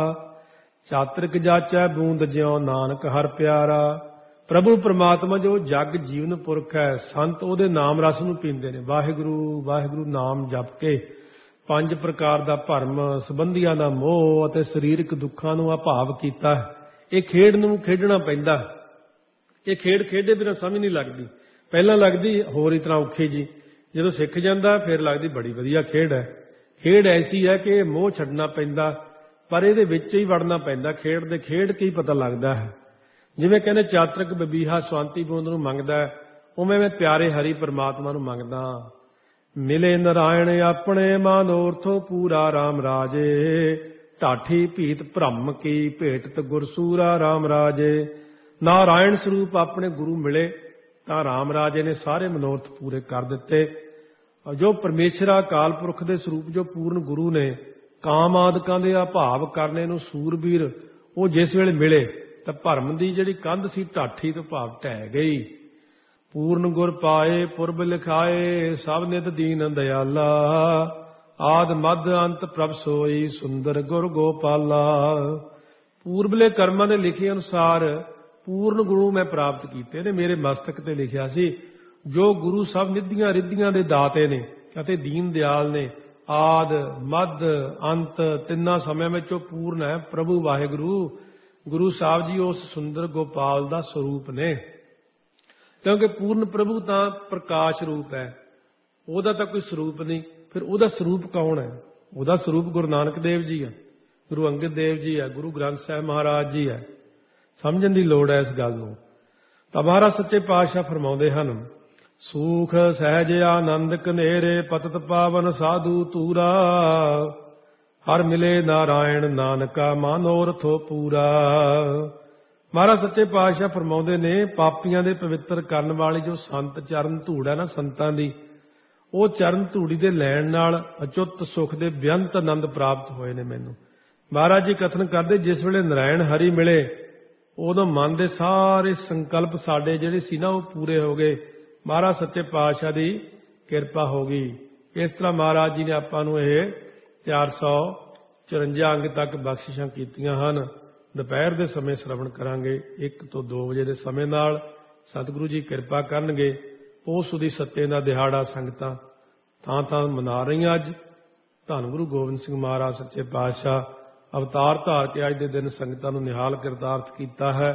ਚਾਤ੍ਰਿਕ ਜਾਚੈ ਬੂੰਦ ਜਿਉ ਨਾਨਕ ਹਰ ਪਿਆਰਾ। ਪ੍ਰਭੂ ਪਰਮਾਤਮਾ ਜੋ ਜਗ ਜੀਵਨ ਪੁਰਖ ਹੈ, ਸੰਤ ਉਹਦੇ ਨਾਮ ਰਸ ਨੂੰ ਪੀਂਦੇ ਨੇ। ਵਾਹਿਗੁਰੂ ਵਾਹਿਗੁਰੂ ਨਾਮ ਜਪ ਕੇ ਪੰਜ ਪ੍ਰਕਾਰ ਦਾ ਭਰਮ, ਸੰਬੰਧੀਆਂ ਦਾ ਮੋਹ ਅਤੇ ਸਰੀਰਕ ਦੁੱਖਾਂ ਨੂੰ ਅਭਾਵ ਕੀਤਾ। ਇਹ ਖੇਡ ਨੂੰ ਖੇਡਣਾ ਪੈਂਦਾ। ਇਹ ਖੇਡ ਖੇਡੇ ਬਿਨਾਂ ਸਮਝ ਨਹੀਂ ਲੱਗਦੀ। ਪਹਿਲਾਂ ਲੱਗਦੀ ਹੋਰ ਹੀ ਤਰ੍ਹਾਂ ਔਖੀ ਜੀ, ਜਦੋਂ ਸਿੱਖ ਜਾਂਦਾ ਫਿਰ ਲੱਗਦੀ ਬੜੀ ਵਧੀਆ ਖੇਡ ਹੈ। ਖੇਡ ਐਸੀ ਹੈ ਕਿ ਮੋਹ ਛੱਡਣਾ ਪੈਂਦਾ, ਪਰ ਇਹਦੇ ਵਿੱਚ ਹੀ ਵੜਨਾ ਪੈਂਦਾ। ਖੇਡ ਦੇ ਖੇਡ ਕੇ ਹੀ ਪਤਾ ਲੱਗਦਾ ਹੈ। ਜਿਵੇਂ ਕਹਿੰਦੇ ਚਾਤ੍ਰਿਕ ਬਬੀਹਾ ਸ਼ਵੰਤੀ ਬੂੰਦ ਨੂੰ ਮੰਗਦਾ, ਉਵੇਂ ਮੈਂ ਪਿਆਰੇ ਹਰੀ ਪਰਮਾਤਮਾ ਨੂੰ ਮੰਗਦਾ। ਮਿਲੇ ਨਾਰਾਇਣ ਆਪਣੇ ਮਨੋਰਥੋਂ ਪੂਰਾ ਰਾਮ ਰਾਜੇ, ਢਾਠੀ ਭੀਤ ਭ੍ਰਮ ਕੀ ਭੇਟਤ ਗੁਰਸੂਰਾ ਰਾਮ ਰਾਜੇ। ਨਾਰਾਇਣ ਸਰੂਪ ਆਪਣੇ ਗੁਰੂ ਮਿਲੇ ਤਾਂ ਰਾਮ ਰਾਜੇ ਨੇ ਸਾਰੇ ਮਨੋਰਥ ਪੂਰੇ ਕਰ ਦਿੱਤੇ। ਜੋ ਪਰਮੇਸ਼ਰ ਅਕਾਲ ਪੁਰਖ ਦੇ ਸਰੂਪ ਜੋ ਪੂਰਨ ਗੁਰੂ ਨੇ, ਕਾਮ ਆਦਿਕਾਂ ਦੇ ਅਭਾਵ ਕਰਨੇ ਨੂੰ ਸੂਰਬੀਰ, ਉਹ ਜਿਸ ਵੇਲੇ ਮਿਲੇ ਤਾਂ ਭਰਮ ਦੀ ਜਿਹੜੀ ਕੰਧ ਸੀ ਢਾਠੀ ਤੋਂ ਭਾਵ ਢਹਿ ਗਈ। ਪੂਰਨ ਗੁਰ ਪਾਏ ਪੁਰਬ ਲਿਖਾਏ, ਸਭ ਨਿਤ ਦੀਨ ਦਇਆਲਾ, ਆਦ ਮੱਧ ਅੰਤ ਪ੍ਰਭ ਸੋਈ, ਸੁੰਦਰ ਗੁਰ ਗੋਪਾਲਾ। ਪੂਰਬਲੇ ਕਰਮਾਂ ਦੇ ਲਿਖੇ ਅਨੁਸਾਰ ਪੂਰਨ ਗੁਰੂ ਮੈਂ ਪ੍ਰਾਪਤ ਕੀਤੇ ਨੇ। ਮੇਰੇ ਮਸਤਕ ਤੇ ਲਿਖਿਆ ਸੀ ਜੋ ਗੁਰੂ ਸਭ ਨਿਧੀਆਂ ਰਿੱਧੀਆਂ ਦੇ ਦਾਤੇ ਨੇ ਅਤੇ ਦੀਨ ਦਿਆਲ ਨੇ, ਆਦ ਮੱਧ ਅੰਤ ਤਿੰਨਾਂ ਸਮਿਆਂ ਵਿੱਚ ਉਹ ਪੂਰਨ ਹੈ। ਪ੍ਰਭੂ ਵਾਹਿਗੁਰੂ ਗੁਰੂ ਸਾਹਿਬ ਜੀ ਉਸ ਸੁੰਦਰ ਗੋਪਾਲ ਦਾ ਸਰੂਪ ਨੇ, ਕਿਉਂਕਿ ਪੂਰਨ ਪ੍ਰਭੂ ਤਾਂ ਪ੍ਰਕਾਸ਼ ਰੂਪ ਹੈ, ਉਹਦਾ ਤਾਂ ਕੋਈ ਸਰੂਪ ਨਹੀਂ। ਫਿਰ ਉਹਦਾ ਸਰੂਪ ਕੌਣ ਹੈ? ਉਹਦਾ ਸਰੂਪ ਗੁਰੂ ਨਾਨਕ ਦੇਵ ਜੀ ਹੈ, ਗੁਰੂ ਅੰਗਦ ਦੇਵ ਜੀ ਹੈ, ਗੁਰੂ ਗ੍ਰੰਥ ਸਾਹਿਬ ਮਹਾਰਾਜ ਜੀ ਹੈ। ਸਮਝਣ ਦੀ ਲੋੜ ਹੈ ਇਸ ਗੱਲ ਨੂੰ। ਤਾਂ ਮਹਾਰਾਜ ਸੱਚੇ ਪਾਤਸ਼ਾਹ ਫਰਮਾਉਂਦੇ ਹਨ, ਸੂਖ ਸਹਿਜ ਆਨੰਦ ਕਨੇਰੇ, ਪਤਤ ਪਾਵਨ ਸਾਧੂ ਤੂਰਾ, ਹਰ ਮਿਲੇ ਨਾਰਾਇਣ ਨਾਨਕਾ ਮਨੋਰਥੋ ਪੂਰਾ। ਮਹਾਰਾਜ ਸੱਚੇ ਪਾਤਸ਼ਾਹ ਫਰਮਾਉਂਦੇ ਨੇ, ਪਾਪੀਆਂ ਦੇ ਪਵਿੱਤਰ ਕਰਨ ਵਾਲੀ ਜੋ ਸੰਤ ਚਰਨ ਧੂੜ ਹੈ ਨਾ ਸੰਤਾਂ ਦੀ, ਉਹ ਚਰਨ ਧੂੜੀ ਦੇ ਲੈਣ ਨਾਲ ਅਚੁੱਤ ਸੁਖ ਦੇ ਬੇਅੰਤ ਆਨੰਦ ਪ੍ਰਾਪਤ ਹੋਏ ਨੇ ਮੈਨੂੰ। ਮਹਾਰਾਜ ਜੀ ਕਥਨ ਕਰਦੇ, ਜਿਸ ਵੇਲੇ ਨਾਰਾਇਣ ਹਰੀ ਮਿਲੇ ਉਦੋਂ ਮਨ ਦੇ ਸਾਰੇ ਸੰਕਲਪ ਸਾਡੇ ਜਿਹੜੇ ਸੀ ਨਾ ਉਹ ਪੂਰੇ ਹੋ ਗਏ। ਮਹਾਰਾਜ ਸੱਚੇ ਪਾਤਸ਼ਾਹ ਦੀ ਕਿਰਪਾ ਹੋ ਗਈ। ਇਸ ਤਰ੍ਹਾਂ ਮਹਾਰਾਜ ਜੀ ਨੇ ਆਪਾਂ ਨੂੰ ਇਹ ਚਾਰ ਸੌ ਚੁਰੰਜਾ ਅੰਗ ਤੱਕ ਬਖਸ਼ਿਸ਼ਾਂ ਕੀਤੀਆਂ ਹਨ। ਦੁਪਹਿਰ ਦੇ ਸਮੇਂ ਸ਼ਰਵਣ ਕਰਾਂਗੇ ਇੱਕ ਤੋਂ ਦੋ ਵਜੇ ਦੇ ਸਮੇਂ ਨਾਲ। ਸਤਿਗੁਰੂ ਜੀ ਕਿਰਪਾ ਕਰਨਗੇ। ਪੋਹ ਸੁਦੀ ਸੱਤੇ ਦਾ ਦਿਹਾੜਾ ਸੰਗਤਾਂ ਥਾਂ ਥਾਂ ਮਨਾ ਰਹੀਆਂ। ਅੱਜ ਧੰਨ ਗੁਰੂ ਗੋਬਿੰਦ ਸਿੰਘ ਮਹਾਰਾਜ ਸੱਚੇ ਪਾਤਸ਼ਾਹ ਅਵਤਾਰ ਧਾਰ ਕੇ ਅੱਜ ਦੇ ਦਿਨ ਸੰਗਤਾਂ ਨੂੰ ਨਿਹਾਲ ਕਿਰਤਾਰਥ ਕੀਤਾ ਹੈ।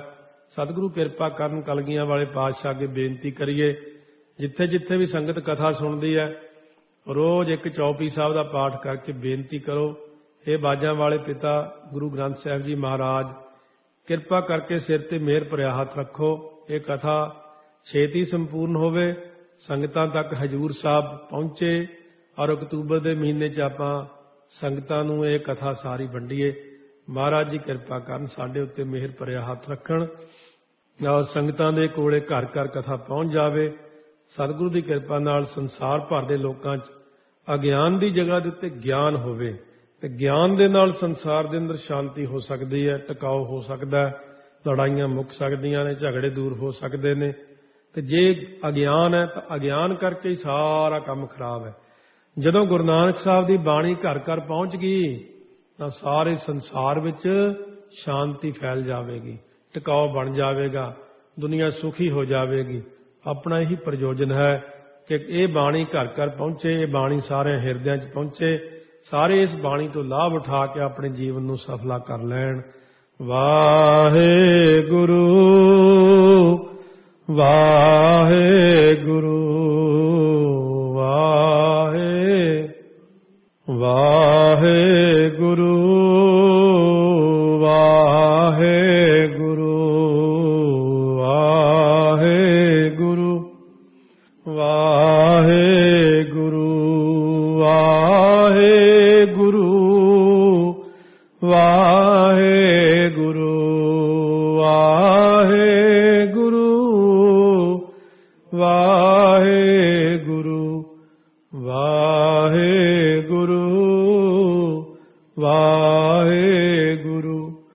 सतगुरु किरपा करन। कलगियां वाले पातशाह अगे बेनती करिए, जिथे जिथे भी संगत कथा सुनती है रोज़ एक चौपी साहब का पाठ करके बेनती करो, हे बाजां वाले पिता गुरु ग्रंथ साहिब जी महाराज, किरपा करके सिर ते मेहर भरिया हथ रखो, ये कथा छेती संपूर्ण होवे, संगतां तक हजूर साहब पहुँचे और अक्तूबर के महीने च आपां संगतां नूं ये कथा सारी वंडीए। महाराज जी किरपा करन, साडे उत्ते मेहर भरिया हथ रखण और संगतां दे कोले घर घर कथा पहुँच जावे। सतगुरु की किरपा नाल संसार भर दे लोकां च अगियान की जगह के उत्ते ज्ञान होवे ते ज्ञान दे नाल संसार दे अंदर शांति हो सकती है, टिकाऊ हो सकता है, लड़ाइयां मुक सकदियां ने, झगड़े दूर हो सकते हैं। ते जे अगियान है तो अगियान करके ही सारा काम खराब है। जदों गुरु नानक साहब की बाणी घर घर पहुँच गई तो सारे संसार विच शांति फैल जाएगी, टिकाऊ बन जाएगा, दुनिया सुखी हो जाएगी। अपना ही प्रयोजन है कि ये बाणी घर घर पहुँचे, ये बाणी सारे हिरदियां च पहुँचे, सारे इस बाणी तो लाभ उठा के अपने जीवन नूं सफला कर लैण। वाहेगुरु वाहेगुरु वाहे वाहेगुरु वाहेगुरु वाहेगुरु वाहे